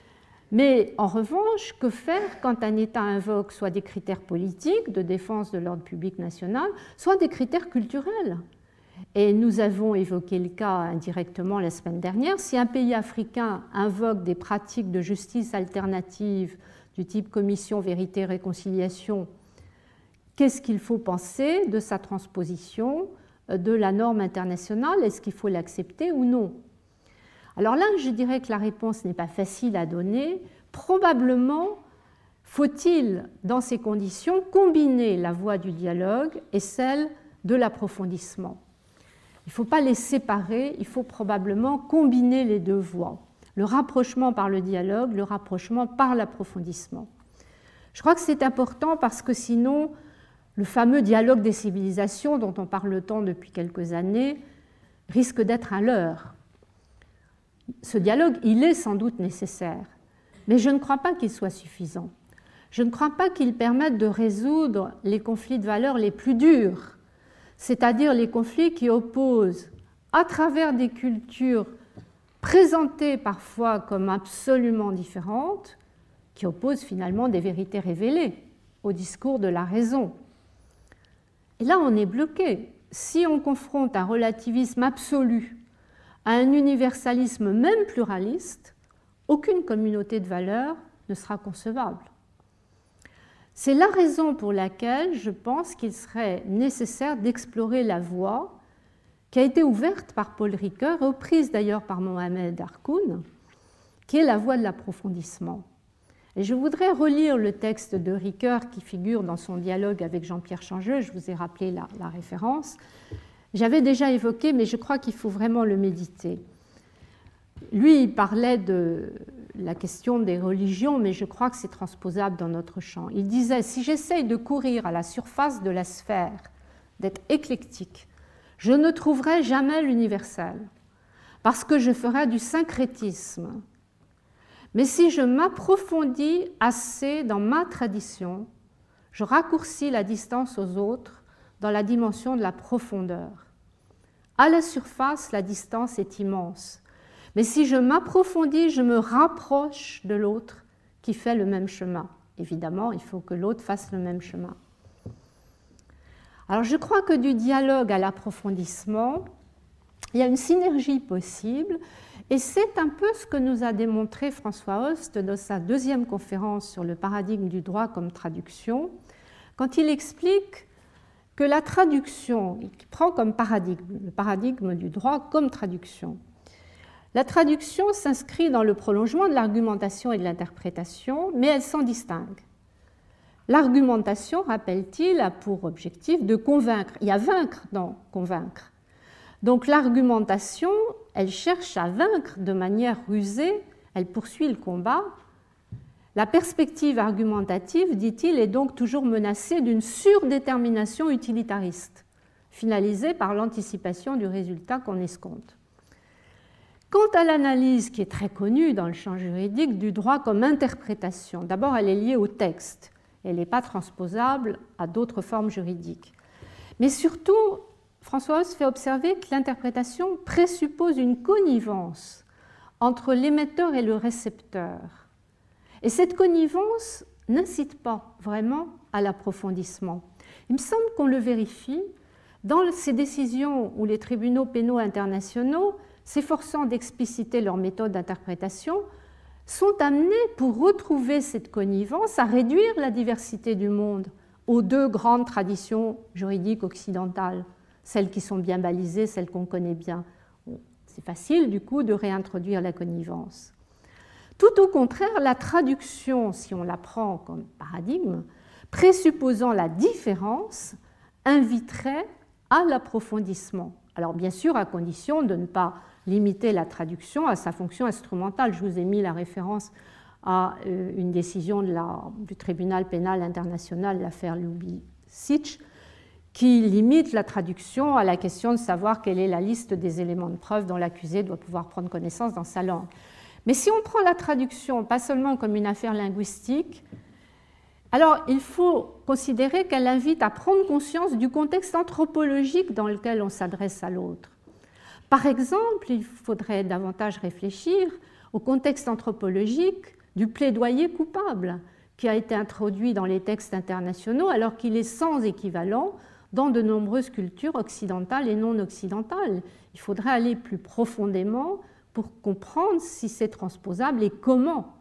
Mais en revanche, que faire quand un État invoque soit des critères politiques de défense de l'ordre public national, soit des critères culturels? Et nous avons évoqué le cas indirectement la semaine dernière. Si un pays africain invoque des pratiques de justice alternative du type commission vérité-réconciliation, qu'est-ce qu'il faut penser de sa transposition de la norme internationale? Est-ce qu'il faut l'accepter ou non? Alors là, je dirais que la réponse n'est pas facile à donner. Probablement faut-il, dans ces conditions, combiner la voie du dialogue et celle de l'approfondissement. Il ne faut pas les séparer, il faut probablement combiner les deux voies. Le rapprochement par le dialogue, le rapprochement par l'approfondissement. Je crois que c'est important parce que sinon, le fameux dialogue des civilisations dont on parle tant depuis quelques années risque d'être un leurre. Ce dialogue, il est sans doute nécessaire, mais je ne crois pas qu'il soit suffisant. Je ne crois pas qu'il permette de résoudre les conflits de valeurs les plus durs, c'est-à-dire les conflits qui opposent, à travers des cultures présentées parfois comme absolument différentes, qui opposent finalement des vérités révélées au discours de la raison. Et là, on est bloqué. Si on confronte un relativisme absolu à un universalisme même pluraliste, aucune communauté de valeurs ne sera concevable. C'est la raison pour laquelle je pense qu'il serait nécessaire d'explorer la voie qui a été ouverte par Paul Ricoeur, reprise d'ailleurs par Mohamed Harkoun, qui est la voie de l'approfondissement. Et je voudrais relire le texte de Ricoeur qui figure dans son dialogue avec Jean-Pierre Changeux, je vous ai rappelé la, la référence. J'avais déjà évoqué, mais je crois qu'il faut vraiment le méditer. Lui, il parlait de la question des religions, mais je crois que c'est transposable dans notre champ. Il disait, si j'essaye de courir à la surface de la sphère, d'être éclectique, je ne trouverai jamais l'universel, parce que je ferai du syncrétisme. Mais si je m'approfondis assez dans ma tradition, je raccourcis la distance aux autres dans la dimension de la profondeur. À la surface, la distance est immense. Mais si je m'approfondis, je me rapproche de l'autre qui fait le même chemin. Évidemment, il faut que l'autre fasse le même chemin. Alors je crois que du dialogue à l'approfondissement, il y a une synergie possible, et c'est un peu ce que nous a démontré François Host dans sa deuxième conférence sur le paradigme du droit comme traduction, quand il explique que la traduction, il prend comme paradigme, le paradigme du droit comme traduction. La traduction s'inscrit dans le prolongement de l'argumentation et de l'interprétation, mais elle s'en distingue. L'argumentation, rappelle-t-il, a pour objectif de convaincre. Il y a vaincre dans convaincre. Donc l'argumentation, elle cherche à vaincre de manière rusée, elle poursuit le combat. La perspective argumentative, dit-il, est donc toujours menacée d'une surdétermination utilitariste, finalisée par l'anticipation du résultat qu'on escompte. Quant à l'analyse qui est très connue dans le champ juridique du droit comme interprétation, d'abord elle est liée au texte, elle n'est pas transposable à d'autres formes juridiques. Mais surtout, François Host fait observer que l'interprétation présuppose une connivence entre l'émetteur et le récepteur. Et cette connivence n'incite pas vraiment à l'approfondissement. Il me semble qu'on le vérifie dans ces décisions où les tribunaux pénaux internationaux, s'efforçant d'expliciter leur méthode d'interprétation, sont amenés, pour retrouver cette connivence, à réduire la diversité du monde aux deux grandes traditions juridiques occidentales, celles qui sont bien balisées, celles qu'on connaît bien. C'est facile, du coup, de réintroduire la connivence. Tout au contraire, la traduction, si on la prend comme paradigme, présupposant la différence, inviterait à l'approfondissement. Alors bien sûr, à condition de ne pas limiter la traduction à sa fonction instrumentale. Je vous ai mis la référence à une décision de la, du tribunal pénal international, l'affaire Lubicic, qui limite la traduction à la question de savoir quelle est la liste des éléments de preuve dont l'accusé doit pouvoir prendre connaissance dans sa langue. Mais si on prend la traduction pas seulement comme une affaire linguistique, alors il faut considérer qu'elle invite à prendre conscience du contexte anthropologique dans lequel on s'adresse à l'autre. Par exemple, il faudrait davantage réfléchir au contexte anthropologique du plaidoyer coupable qui a été introduit dans les textes internationaux alors qu'il est sans équivalent dans de nombreuses cultures occidentales et non occidentales. Il faudrait aller plus profondément pour comprendre si c'est transposable et comment.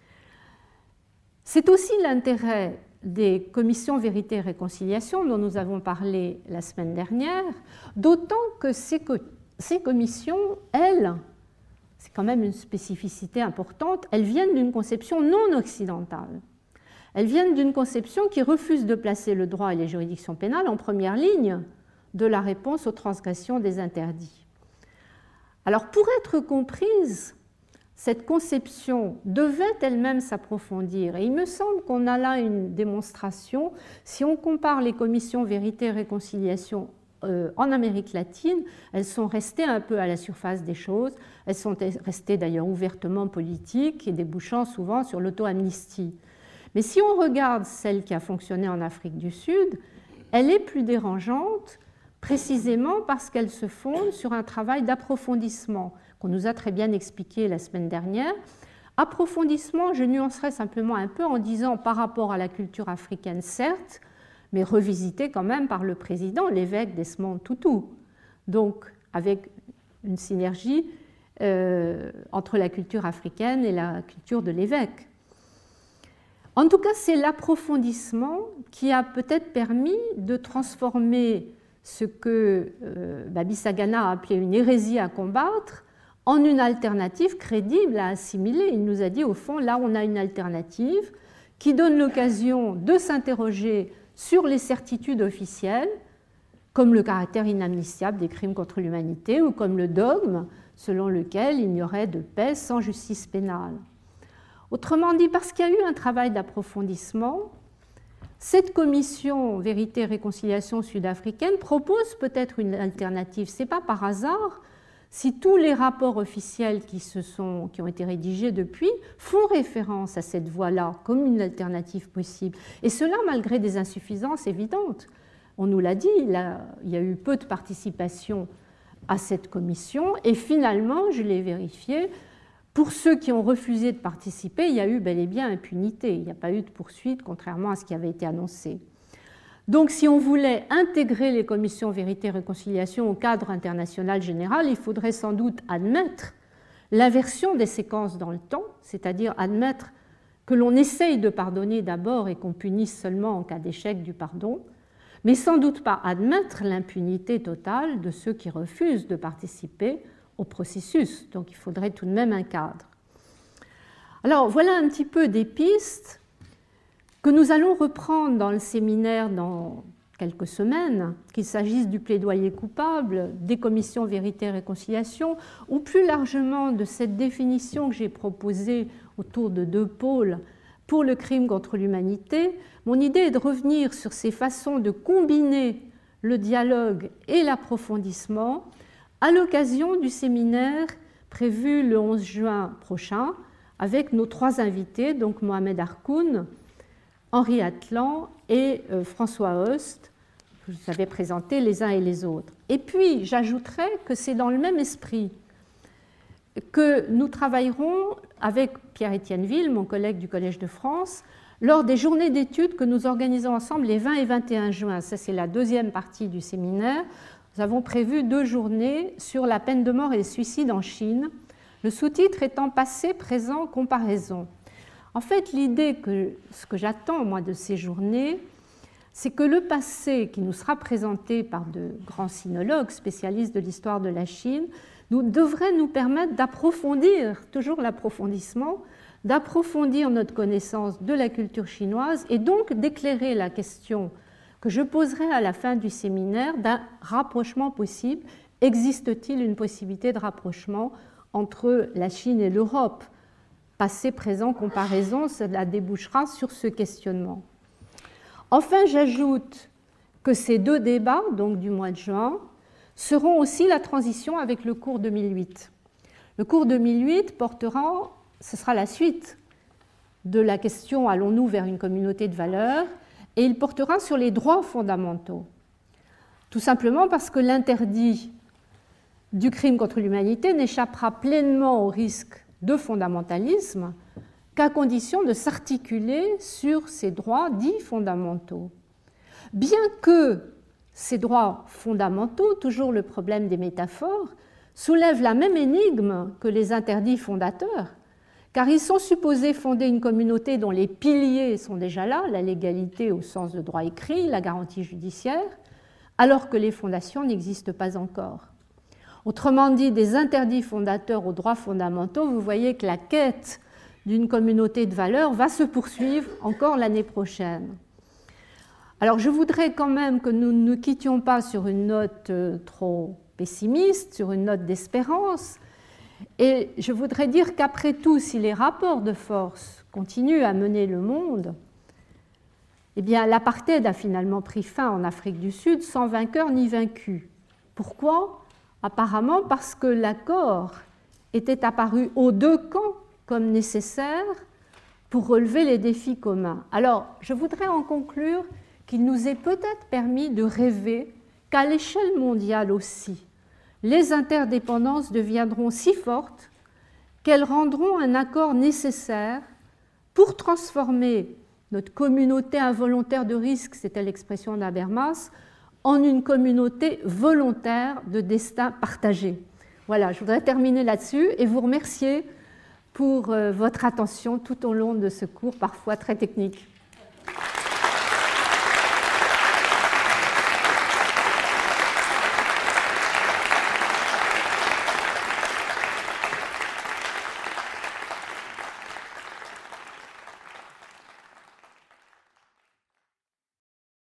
C'est aussi l'intérêt des commissions Vérité et Réconciliation dont nous avons parlé la semaine dernière, d'autant que ces, co ces commissions, elles, c'est quand même une spécificité importante, elles viennent d'une conception non occidentale. Elles viennent d'une conception qui refuse de placer le droit et les juridictions pénales en première ligne de la réponse aux transgressions des interdits. Alors, pour être comprise, cette conception devait elle-même s'approfondir. Et il me semble qu'on a là une démonstration. Si on compare les commissions Vérité et Réconciliation euh, en Amérique latine, elles sont restées un peu à la surface des choses. Elles sont restées d'ailleurs ouvertement politiques et débouchant souvent sur l'auto-amnistie. Mais si on regarde celle qui a fonctionné en Afrique du Sud, elle est plus dérangeante précisément parce qu'elle se fonde sur un travail d'approfondissement qu'on nous a très bien expliqué la semaine dernière. Approfondissement, je nuancerai simplement un peu en disant par rapport à la culture africaine, certes, mais revisité quand même par le président, l'évêque Desmond Tutu. Donc, avec une synergie euh, entre la culture africaine et la culture de l'évêque. En tout cas, c'est l'approfondissement qui a peut-être permis de transformer ce que euh, Babi Sagana a appelé une hérésie à combattre en une alternative crédible à assimiler. Il nous a dit, au fond, là, on a une alternative qui donne l'occasion de s'interroger sur les certitudes officielles, comme le caractère inamnistiable des crimes contre l'humanité ou comme le dogme selon lequel il n'y aurait de paix sans justice pénale. Autrement dit, parce qu'il y a eu un travail d'approfondissement, cette commission Vérité et Réconciliation sud-africaine propose peut-être une alternative. Ce n'est pas par hasard si tous les rapports officiels qui, se sont, qui ont été rédigés depuis font référence à cette voie-là comme une alternative possible. Et cela malgré des insuffisances évidentes. On nous l'a dit, il, a, il y a eu peu de participation à cette commission et finalement, je l'ai vérifié, pour ceux qui ont refusé de participer, il y a eu bel et bien impunité. Il n'y a pas eu de poursuite, contrairement à ce qui avait été annoncé. Donc, si on voulait intégrer les commissions Vérité et Réconciliation au cadre international général, il faudrait sans doute admettre l'inversion des séquences dans le temps, c'est-à-dire admettre que l'on essaye de pardonner d'abord et qu'on punisse seulement en cas d'échec du pardon, mais sans doute pas admettre l'impunité totale de ceux qui refusent de participer au processus. Donc il faudrait tout de même un cadre. Alors voilà un petit peu des pistes que nous allons reprendre dans le séminaire dans quelques semaines, qu'il s'agisse du plaidoyer coupable, des commissions Vérité et Réconciliation, ou plus largement de cette définition que j'ai proposée autour de deux pôles pour le crime contre l'humanité. Mon idée est de revenir sur ces façons de combiner le dialogue et l'approfondissement à l'occasion du séminaire prévu le onze juin prochain avec nos trois invités, donc Mohamed Harkoun, Henri Atlan et euh, François Host, que je vous avais présentés les uns et les autres. Et puis, j'ajouterai que c'est dans le même esprit que nous travaillerons avec Pierre-Étienne Ville, mon collègue du Collège de France, lors des journées d'études que nous organisons ensemble les vingt et vingt et un juin. Ça, c'est la deuxième partie du séminaire. Nous avons prévu deux journées sur la peine de mort et le suicide en Chine, le sous-titre étant passé, présent, comparaison. En fait, l'idée que ce que j'attends, moi, de ces journées, c'est que le passé, qui nous sera présenté par de grands sinologues spécialistes de l'histoire de la Chine, nous, devrait nous permettre d'approfondir, toujours l'approfondissement, d'approfondir notre connaissance de la culture chinoise et donc d'éclairer la question que je poserai à la fin du séminaire d'un rapprochement possible. Existe-t-il une possibilité de rapprochement entre la Chine et l'Europe? Passé, présent, comparaison, cela débouchera sur ce questionnement. Enfin, j'ajoute que ces deux débats, donc du mois de juin, seront aussi la transition avec le cours deux mille huit. Le cours deux mille huit portera, ce sera la suite de la question « Allons-nous vers une communauté de valeurs ?» et il portera sur les droits fondamentaux. Tout simplement parce que l'interdit du crime contre l'humanité n'échappera pleinement au risque de fondamentalisme qu'à condition de s'articuler sur ces droits dits fondamentaux. Bien que ces droits fondamentaux, toujours le problème des métaphores, soulèvent la même énigme que les interdits fondateurs, car ils sont supposés fonder une communauté dont les piliers sont déjà là, la légalité au sens de droit écrit, la garantie judiciaire, alors que les fondations n'existent pas encore. Autrement dit, des interdits fondateurs aux droits fondamentaux, vous voyez que la quête d'une communauté de valeurs va se poursuivre encore l'année prochaine. Alors je voudrais quand même que nous ne quittions pas sur une note trop pessimiste, sur une note d'espérance, et je voudrais dire qu'après tout, si les rapports de force continuent à mener le monde, eh bien l'apartheid a finalement pris fin en Afrique du Sud sans vainqueur ni vaincu. Pourquoi ? Apparemment parce que l'accord était apparu aux deux camps comme nécessaire pour relever les défis communs. Alors, je voudrais en conclure qu'il nous est peut-être permis de rêver qu'à l'échelle mondiale aussi, les interdépendances deviendront si fortes qu'elles rendront un accord nécessaire pour transformer notre communauté involontaire de risque, c'était l'expression d'Habermas, en une communauté volontaire de destin partagé. Voilà, je voudrais terminer là-dessus et vous remercier pour votre attention tout au long de ce cours, parfois très technique.